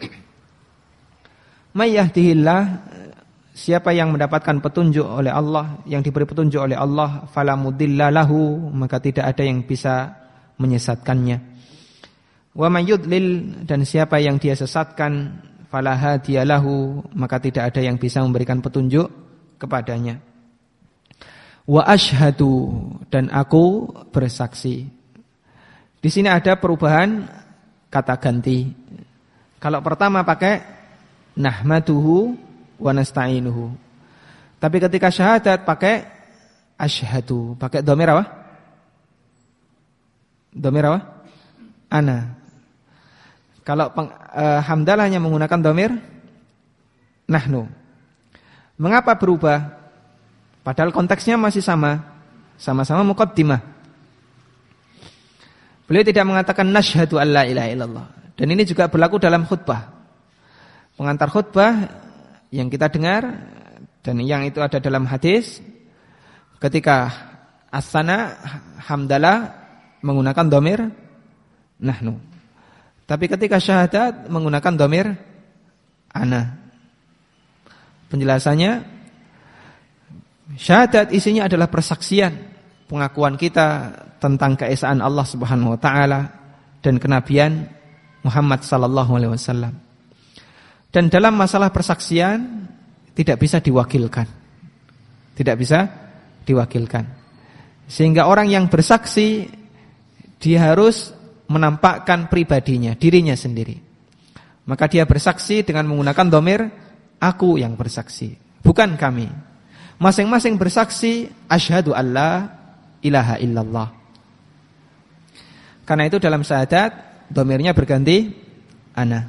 May yahdihillah, siapa yang mendapatkan petunjuk oleh Allah, yang diberi petunjuk oleh Allah, fala mudilla lahu, maka tidak ada yang bisa menyesatkannya. Wa may yudlil, dan siapa yang dia sesatkan, fala hadiya lahu, maka tidak ada yang bisa memberikan petunjuk kepadanya. Wa ashhadu, dan aku bersaksi. Di sini ada perubahan kata ganti. Kalau pertama pakai nahmaduhu wa nasta'inuhu. Tapi ketika syahadat pakai ashhadu, pakai dhamir apa? Dhamir apa? Ana. Kalau peng, eh, hamdalahnya menggunakan dhamir nahnu. Mengapa berubah? Padahal konteksnya masih sama, sama-sama muqaddimah. Beliau tidak mengatakan nasyhadu alla ilaha illallah. Dan ini juga berlaku dalam khutbah. Pengantar khutbah yang kita dengar dan yang itu ada dalam hadis, ketika as-sana hamdalah menggunakan dhamir nahnu. Tapi ketika syahadat menggunakan dhamir ana. Penjelasannya, syahadat isinya adalah persaksian, pengakuan kita tentang keesaan Allah Subhanahu wa taala dan kenabian Muhammad sallallahu alaihi wasallam. Dan dalam masalah persaksian tidak bisa diwakilkan. Tidak bisa diwakilkan. Sehingga orang yang bersaksi dia harus menampakkan pribadinya, dirinya sendiri. Maka dia bersaksi dengan menggunakan dhamir aku yang bersaksi, bukan kami. Masing-masing bersaksi asyhadu alla ilaha illallah. Karena itu dalam syahadat dhamirnya berganti ana.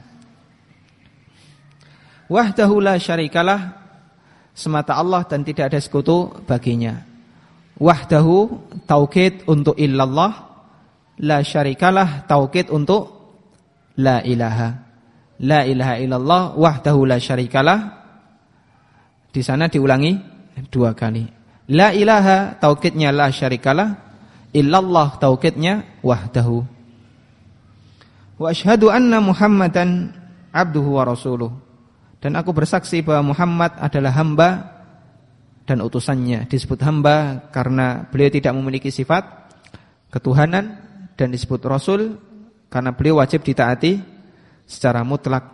Wahdahu la syarikalah, semata Allah dan tidak ada sekutu baginya. Wahdahu taukid untuk illallah, la syarikalah taukid untuk la ilaha. La ilaha illallah wahdahu la syarikalah. Di sana diulangi dua kali. La ilaha taukidnya la syarikalah, illallah taukidnya wahdahu. Wa asyhadu anna Muhammadan abduhu wa rasuluh. Dan aku bersaksi bahwa Muhammad adalah hamba dan utusannya. Disebut hamba karena beliau tidak memiliki sifat ketuhanan, dan disebut rasul karena beliau wajib ditaati secara mutlak.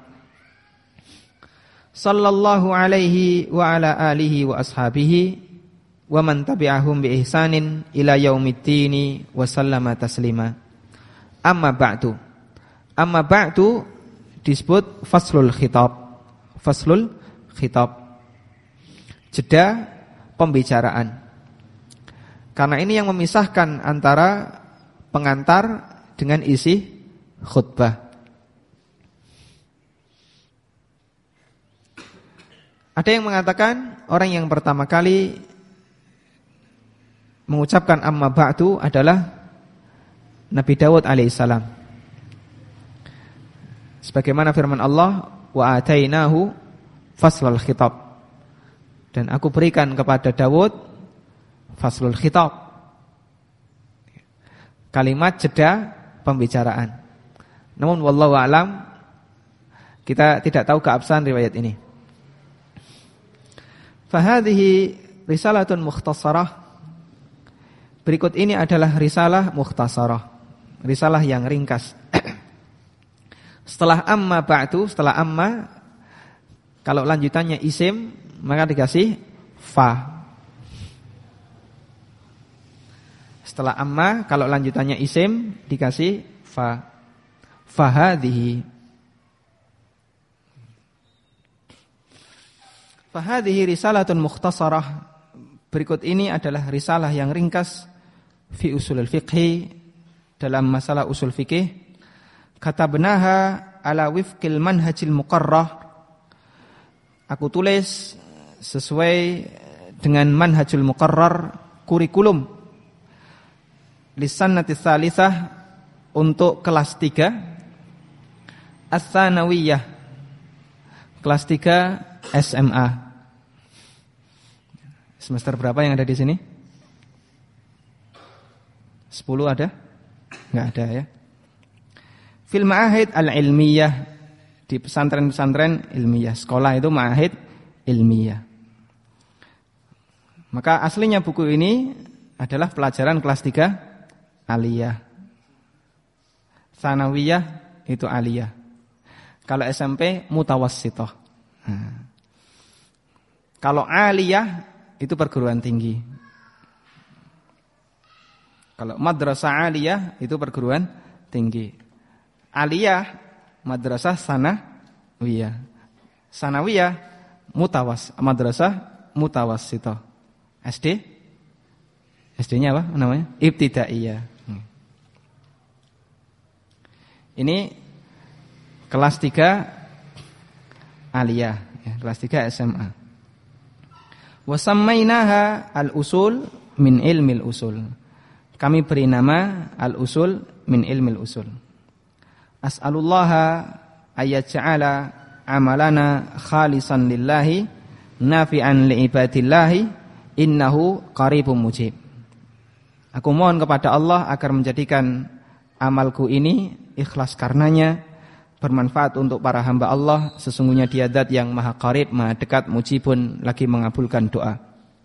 Sallallahu alaihi wa ala alihi wa ashabihi wa man tabi'ahum bi ihsanin ila yaumiddini wa sallama taslima. Amma ba'du. Amma ba'du disebut faslul khitab. Faslul khitab. Jeda pembicaraan. Karena ini yang memisahkan antara pengantar dengan isi khutbah. Ada yang mengatakan orang yang pertama kali mengucapkan amma ba'du adalah Nabi Dawud alaihissalam. Sebagaimana firman Allah, wa atainahu faslul khitab. Dan aku berikan kepada Dawud faslul khitab, kalimat jeda pembicaraan. Namun wallahu a'lam, kita tidak tahu keabsahan riwayat ini. Fahadhihi risalatun mukhtasarah. Berikut ini adalah risalah mukhtasarah, risalah yang ringkas. Setelah amma ba'du, setelah amma, kalau lanjutannya isim, maka dikasih fa. Setelah amma, kalau lanjutannya isim, dikasih fa. Fahadhihi. Fahadhihi risalatun mukhtasarah. Berikut ini adalah risalah yang ringkas fi usulul fiqhi, dalam masalah usul fikih. Katabnaha ala wifqil manhajil muqarrah. Aku tulis sesuai dengan manhajul muqarrar, kurikulum lisannati tsalitsah, untuk kelas tiga as-tsanawiyah, kelas tiga S M A. Semester berapa yang ada di sini? Sepuluh ada? Enggak ada ya. Fil ma'ahid al-ilmiyah, di pesantren-pesantren ilmiah. Sekolah itu ma'ahid ilmiah. Maka aslinya buku ini adalah pelajaran kelas tiga aliyah. Tsanawiyah itu aliyah. Kalau S M P mutawassithah. Nah. Kalau aliyah itu perguruan tinggi. Kalau madrasah aliyah itu perguruan tinggi. Aliyah madrasah sanawiyah. Sanawiyah mutawas, madrasah mutawassithah. S D? S D-nya apa namanya? Ibtidaiyah. Ini kelas tiga aliyah, ya, kelas tiga S M A. Wa sammainaha al-usul min ilmil usul. Kami beri nama al-usul min ilmil usul. As'alullaha ayyaj'ala amalana khalisan lillahi nafi'an li'ibadillahi innahu qaribun mujib. Aku mohon kepada Allah agar menjadikan amalku ini ikhlas karenanya, bermanfaat untuk para hamba Allah. Sesungguhnya Dia zat yang maha qarib, maha dekat, mujibun, lagi mengabulkan doa.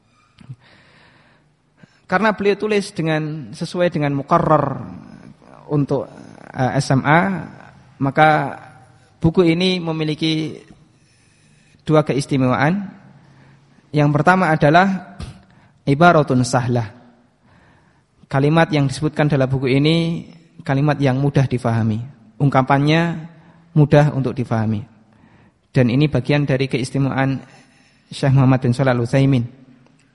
Karena beliau tulis dengan sesuai dengan muqarrar untuk uh, S M A, maka buku ini memiliki dua keistimewaan. Yang pertama adalah ibaratun sahlah. Kalimat yang disebutkan dalam buku ini kalimat yang mudah difahami. Ungkapannya mudah untuk difahami. Dan ini bagian dari keistimewaan Syekh Muhammad bin Shalih Al-Utsaimin.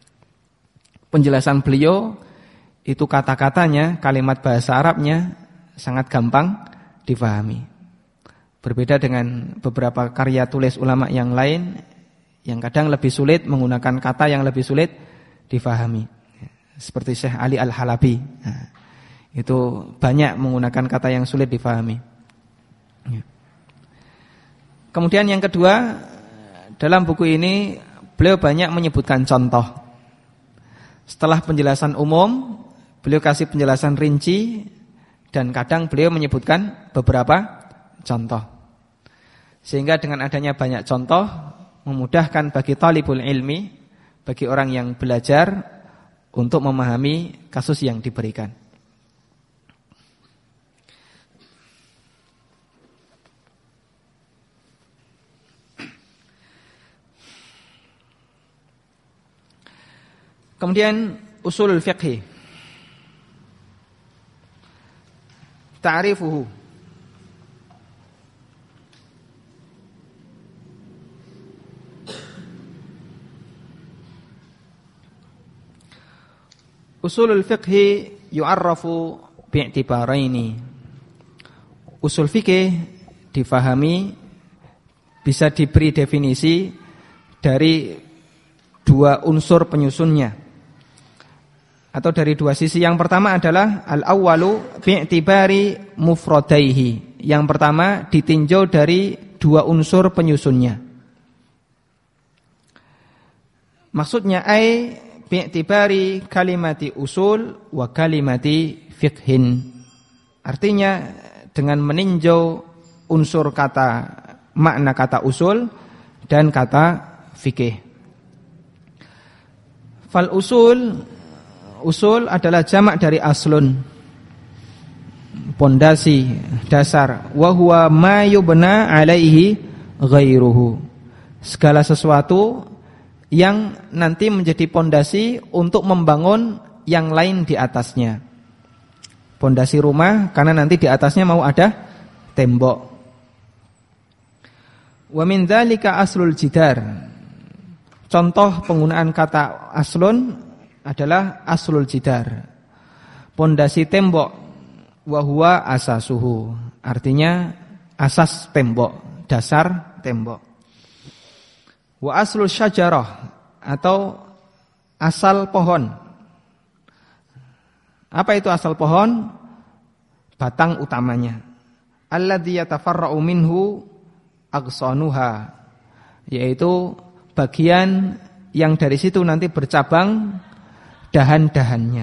Penjelasan beliau itu kata-katanya, kalimat bahasa Arabnya sangat gampang difahami. Berbeda dengan beberapa karya tulis ulama yang lain yang kadang lebih sulit, menggunakan kata yang lebih sulit difahami. Seperti Syekh Ali Al-Halabi. Nah, itu banyak menggunakan kata yang sulit difahami. Kemudian yang kedua, dalam buku ini beliau banyak menyebutkan contoh. Setelah penjelasan umum, beliau kasih penjelasan rinci dan kadang beliau menyebutkan beberapa contoh. Sehingga dengan adanya banyak contoh memudahkan bagi talibul ilmi, bagi orang yang belajar untuk memahami kasus yang diberikan. Kemudian usulul fiqh. Ta'rifuhu. Usulul fiqh yu'arrafu bi'tibaraini. Usul fikih difahami, bisa diberi definisi dari dua unsur penyusunnya, atau dari dua sisi. Yang pertama adalah al-awwalu bi'tibari mufradaihi. Yang pertama ditinjau dari dua unsur penyusunnya. Maksudnya ai bi'tibari kalimati usul wa kalimati fiqhin. Artinya dengan meninjau unsur kata, makna kata usul dan kata fikih. Fal usul, usul adalah jamak dari aslun, pondasi, dasar. Wa huwa ma yubna alaihi ghairuhu. Segala sesuatu yang nanti menjadi pondasi untuk membangun yang lain di atasnya. Pondasi rumah karena nanti di atasnya mau ada tembok. Wa min dzalika aslul jidar. Contoh penggunaan kata aslun adalah aslul jidar, pondasi tembok. Wa huwa asasuhu, artinya asas tembok, dasar tembok. Wa aslul syajarah, atau asal pohon. Apa itu asal pohon? Batang utamanya. Alladzi yatafarra'u minhu aghsanuha, yaitu bagian yang dari situ nanti bercabang dahan-dahannya.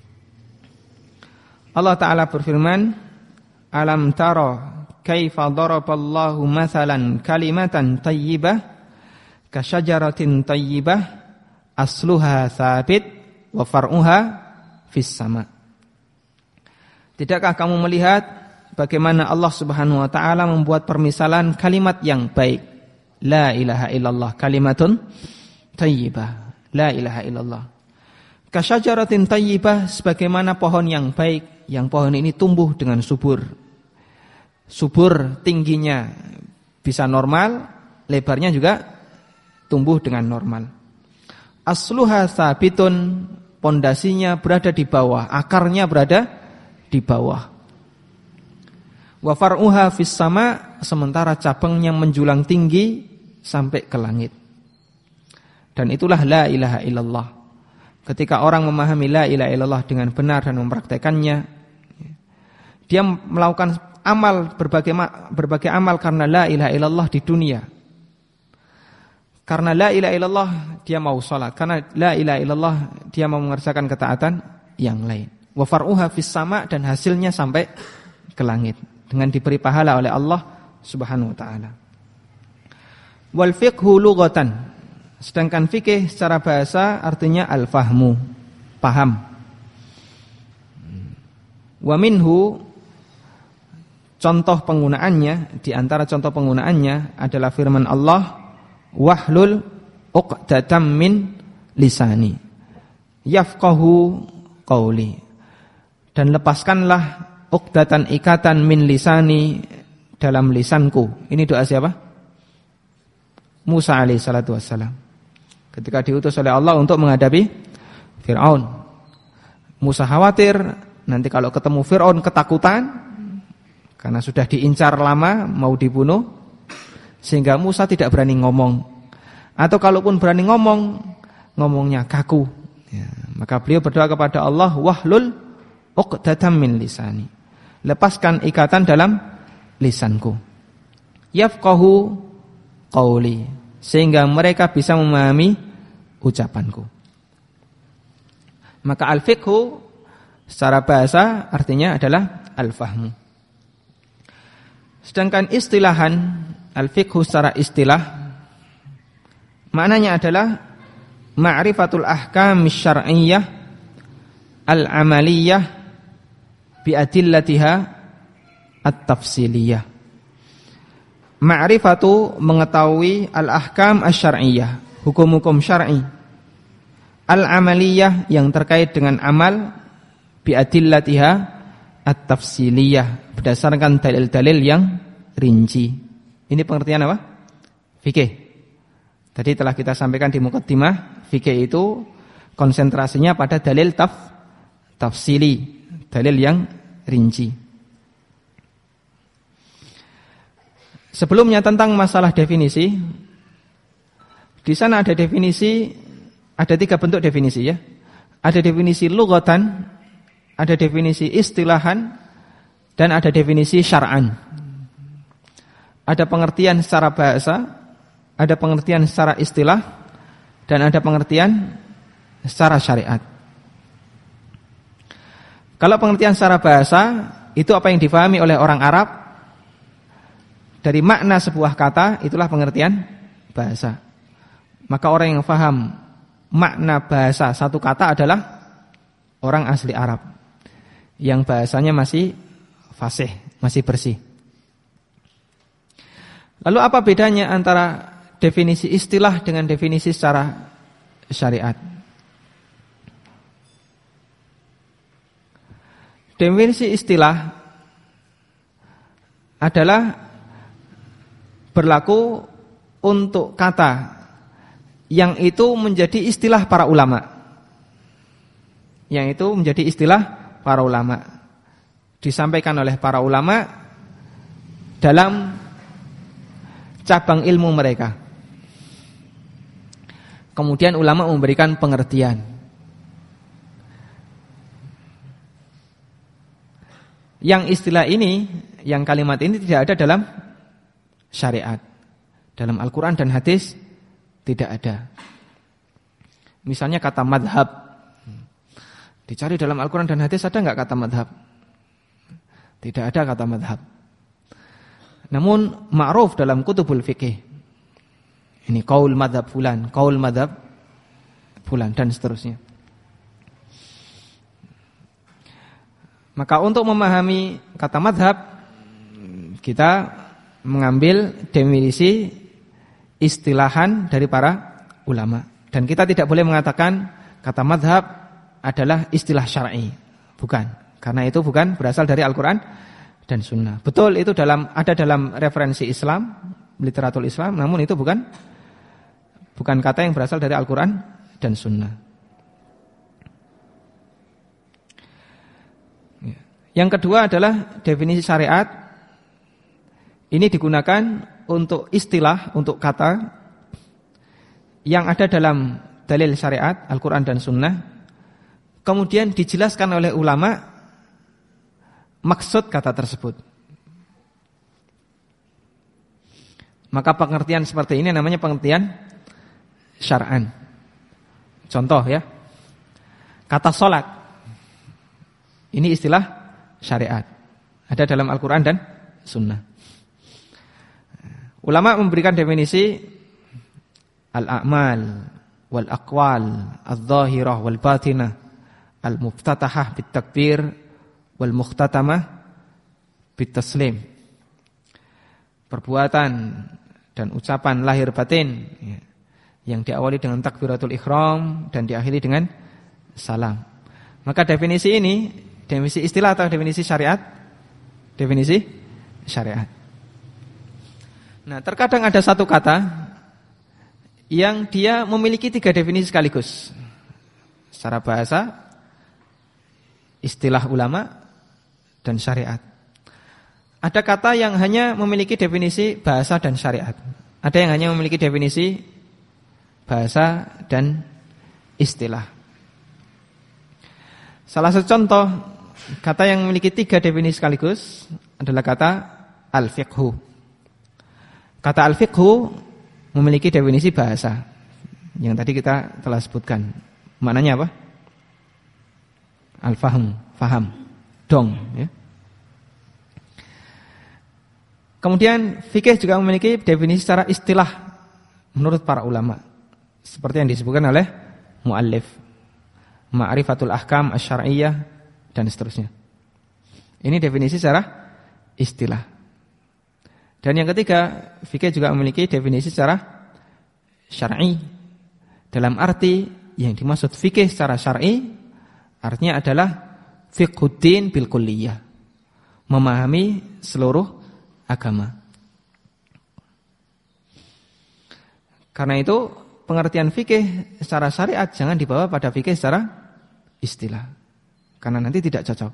Allah Ta'ala berfirman, alam tara kaifa daraballahu mathalan kalimatan tayyibah kasyajaratin tayyibah asluha tsabit wa far'uha fis sama. Tidakkah kamu melihat bagaimana Allah Subhanahu wa taala membuat permisalan kalimat yang baik? La ilaha illallah, kalimatun tayyibah. La ilaha illallah. Kasyajaratin tayyibah, sebagaimana pohon yang baik, yang pohon ini tumbuh dengan subur. Subur tingginya bisa normal, lebarnya juga tumbuh dengan normal. Asluha tsabitun, pondasinya berada di bawah, akarnya berada di bawah. Wa far'uha fis sama, sementara cabangnya menjulang tinggi sampai ke langit. Dan itulah la ilaha illallah. Ketika orang memahami la ilaha illallah dengan benar dan mempraktekannya, dia melakukan amal berbagai berbagai amal karena la ilaha illallah di dunia. Karena la ilaha illallah dia mau salat, karena la ilaha illallah dia mau mengerjakan ketaatan yang lain. Wa far'uha fis sama, dan hasilnya sampai ke langit dengan diberi pahala oleh Allah Subhanahu wa taala. Wal fiqhu lughatan, sedangkan fikih secara bahasa artinya al-fahmu, paham. Wa minhu, contoh penggunaannya, di antara contoh penggunaannya adalah firman Allah, wahlul uqdatam min lisani yafqahu qauli, dan lepaskanlah uqdatan, ikatan, min lisani, dalam lisanku. Ini doa siapa? Musa alaihi salatu wassalam, ketika diutus oleh Allah untuk menghadapi Fir'aun. Musa khawatir nanti kalau ketemu Fir'aun ketakutan, Karena sudah diincar lama, mau dibunuh, sehingga Musa tidak berani ngomong. Atau kalaupun berani ngomong, ngomongnya kaku. Ya, maka beliau berdoa kepada Allah, wahlul uqdatam min lisani. Lepaskan ikatan dalam lisanku. Yafqahu qauli, sehingga mereka bisa memahami ucapanku. Maka al-fiqhu secara bahasa artinya adalah al-fahmu. Sedangkan istilahan al-fiqhu secara istilah maknanya adalah ma'rifatul ahkam syar'iyyah al-amaliyah bi adillatiha at-tafsiliyah. Ma'rifatu mengetahui al-ahkam asy-syar'iyyah, hukum-hukum syar'i, al-amaliyah yang terkait dengan amal, bi adillatiha at-tafsiliyah, berdasarkan dalil-dalil yang rinci. Ini pengertian apa? Fikih. Tadi telah kita sampaikan di muqaddimah, fikih itu konsentrasinya pada dalil taf tafsili, dalil yang rinci. Sebelumnya tentang masalah definisi, di sana ada definisi, ada tiga bentuk definisi ya. Ada definisi lughatan, ada definisi istilahan, dan ada definisi syar'an. Ada pengertian secara bahasa, ada pengertian secara istilah, dan ada pengertian secara syariat. Kalau pengertian secara bahasa, itu apa yang difahami oleh orang Arab dari makna sebuah kata, itulah pengertian bahasa. Maka orang yang faham makna bahasa satu kata adalah orang asli Arab, yang bahasanya masih fasih, masih bersih. Lalu apa bedanya antara definisi istilah dengan definisi secara syariat? Definisi istilah adalah berlaku untuk kata yang itu menjadi istilah para ulama. Yang itu menjadi istilah para ulama. Disampaikan oleh para ulama dalam cabang ilmu mereka. Kemudian ulama memberikan pengertian. Yang istilah ini, yang kalimat ini tidak ada dalam syariat. Dalam Al-Quran dan hadis tidak ada. Misalnya kata madhab. Dicari dalam Al-Quran dan hadis ada enggak kata madhab? Tidak ada kata madhab. Namun ma'ruf dalam kutubul fikih. Ini qaul madhab fulan, qaul madhab fulan, dan seterusnya. Maka untuk memahami kata madhab, kita mengambil definisi istilahan dari para ulama. Dan kita tidak boleh mengatakan kata madhab adalah istilah syar'i. Bukan. Karena itu bukan berasal dari Al-Quran dan Sunnah. Betul itu dalam ada dalam referensi Islam, literatur Islam, namun itu bukan bukan kata yang berasal dari Al-Quran dan Sunnah. Yang kedua adalah definisi syariat. Ini digunakan untuk istilah, untuk kata yang ada dalam dalil syariat, Al-Quran dan Sunnah. Kemudian dijelaskan oleh ulama maksud kata tersebut. Maka pengertian seperti ini namanya pengertian syar'an. Contoh ya, kata sholat, ini istilah syariat, ada dalam Al-Quran dan Sunnah. Ulama memberikan definisi al-a'mal wal aqwal adh-dhahirah wal batinah al-muftatahah bit takbir wal mukhtatamah bit taslim. Perbuatan dan ucapan lahir batin ya, yang diawali dengan takbiratul ihram dan diakhiri dengan salam. Maka definisi ini definisi istilah atau definisi syariat? Definisi syariat. Nah, terkadang ada satu kata yang dia memiliki tiga definisi sekaligus. Secara bahasa, istilah ulama, dan syariat. Ada kata yang hanya memiliki definisi bahasa dan syariat. Ada yang hanya memiliki definisi bahasa dan istilah. Salah satu contoh kata yang memiliki tiga definisi sekaligus adalah kata al-fiqhu. Kata al-fiqhu memiliki definisi bahasa yang tadi kita telah sebutkan. Maknanya apa? Al-fahmu, faham, dong, ya. Kemudian fikih juga memiliki definisi secara istilah menurut para ulama, seperti yang disebutkan oleh muallif, ma'rifatul ahkam asy-syar'iyyah dan seterusnya. Ini definisi secara istilah. Dan yang ketiga, fikih juga memiliki definisi secara syar'i. Dalam arti yang dimaksud fikih secara syar'i artinya adalah fiqhuddin bil kulliyah, memahami seluruh agama. Karena itu pengertian fikih secara syariat jangan dibawa pada fikih secara istilah, karena nanti tidak cocok.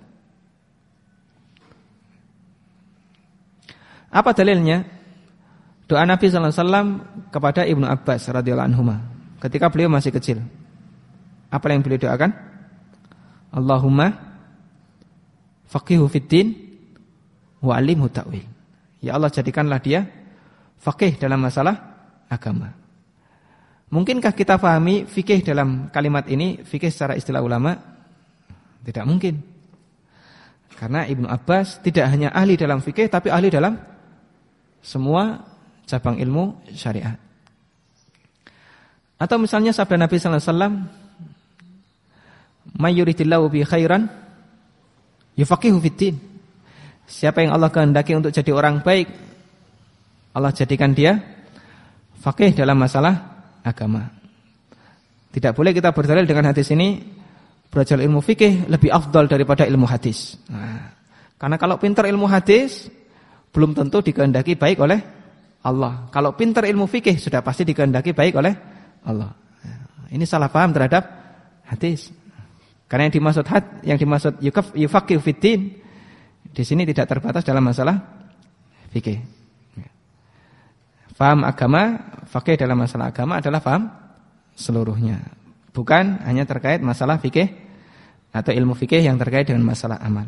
Apa dalilnya? Doa Nabi sallallahu alaihi wasallam kepada Ibnu Abbas radhiyallahu anhu ketika beliau masih kecil. Apa yang beliau doakan? Allahumma faqihu fiddin wa 'allimhu ta'wil. Ya Allah, jadikanlah dia faqih dalam masalah agama. Mungkinkah kita pahami fikih dalam kalimat ini fikih secara istilah ulama? Tidak mungkin. Karena Ibnu Abbas tidak hanya ahli dalam fikih tapi ahli dalam semua cabang ilmu syariat. Atau misalnya sabda Nabi sallallahu alaihi wasallam, "May yuridillahu bi khairan yufaqihu fiddin." Siapa yang Allah kehendaki untuk jadi orang baik, Allah jadikan dia faqih dalam masalah agama. Tidak boleh kita berdalil dengan hadis ini, belajar ilmu fikih lebih afdal daripada ilmu hadis. Nah, karena kalau pintar ilmu hadis belum tentu dikehendaki baik oleh Allah. Kalau pintar ilmu fikih sudah pasti dikehendaki baik oleh Allah. Ini salah paham terhadap hadis. Karena yang dimaksud had, yang dimaksud yufaqihu fiddin di sini tidak terbatas dalam masalah fikih. Faham agama, faqih dalam masalah agama adalah faham seluruhnya, bukan hanya terkait masalah fikih atau ilmu fikih yang terkait dengan masalah amal.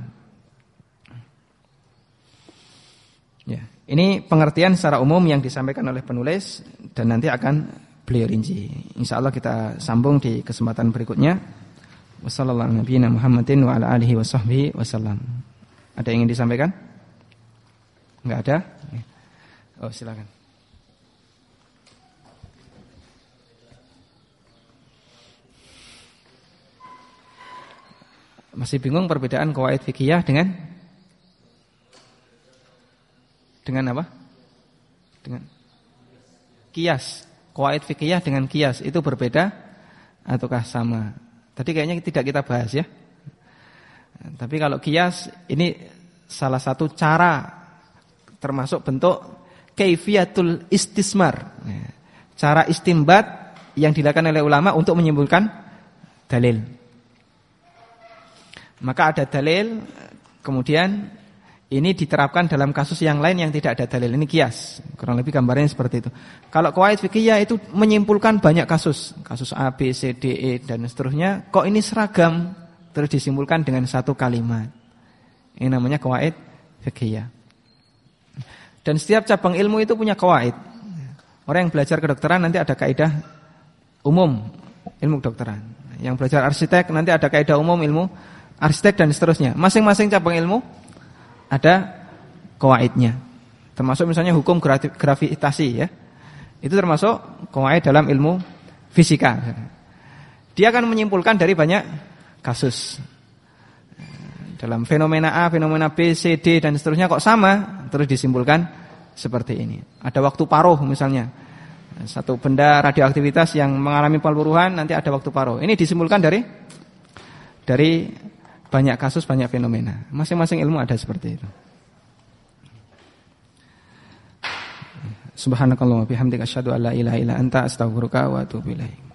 Ya, ini pengertian secara umum yang disampaikan oleh penulis dan nanti akan beliau rinci. Insyaallah kita sambung di kesempatan berikutnya. Wassallallahu nabiyana Muhammadin wa ala alihi washabbihi wasallam. Ada yang ingin disampaikan? Enggak ada? Oh, silakan. Masih bingung perbedaan qawaid fikih dengan dengan apa? Dengan qiyas. Qawaid fikih dengan qiyas itu berbeda ataukah sama? Tadi kayaknya tidak kita bahas ya. Tapi kalau qiyas ini salah satu cara termasuk bentuk kaifiyatul istismar. Cara istimbat yang dilakukan oleh ulama untuk menyimpulkan dalil. Maka ada dalil, kemudian ini diterapkan dalam kasus yang lain yang tidak ada dalil. Ini qiyas. Kurang lebih gambarnya seperti itu. Kalau qawaid fikih itu menyimpulkan banyak kasus, kasus A, B, C, D, E dan seterusnya. Kok ini seragam? Terus disimpulkan dengan satu kalimat. Ini namanya qawaid fikih. Dan setiap cabang ilmu itu punya qawaid. Orang yang belajar kedokteran nanti ada kaidah umum ilmu kedokteran. Yang belajar arsitek nanti ada kaidah umum ilmu arsitek dan seterusnya. Masing-masing cabang ilmu ada qawaidnya. Termasuk misalnya hukum gravitasi ya. Itu termasuk qawaid dalam ilmu fisika. Dia akan menyimpulkan dari banyak kasus. Dalam fenomena A, fenomena B, C, D dan seterusnya kok sama, terus disimpulkan seperti ini. Ada waktu paruh misalnya. Satu benda radioaktivitas yang mengalami pelburuhan nanti ada waktu paruh. Ini disimpulkan dari dari banyak kasus, banyak fenomena. Masing-masing ilmu ada seperti itu. Subhanakallah wa bihamdika asyhadu an la ilaha illa anta astaghfiruka wa atubu ilaik.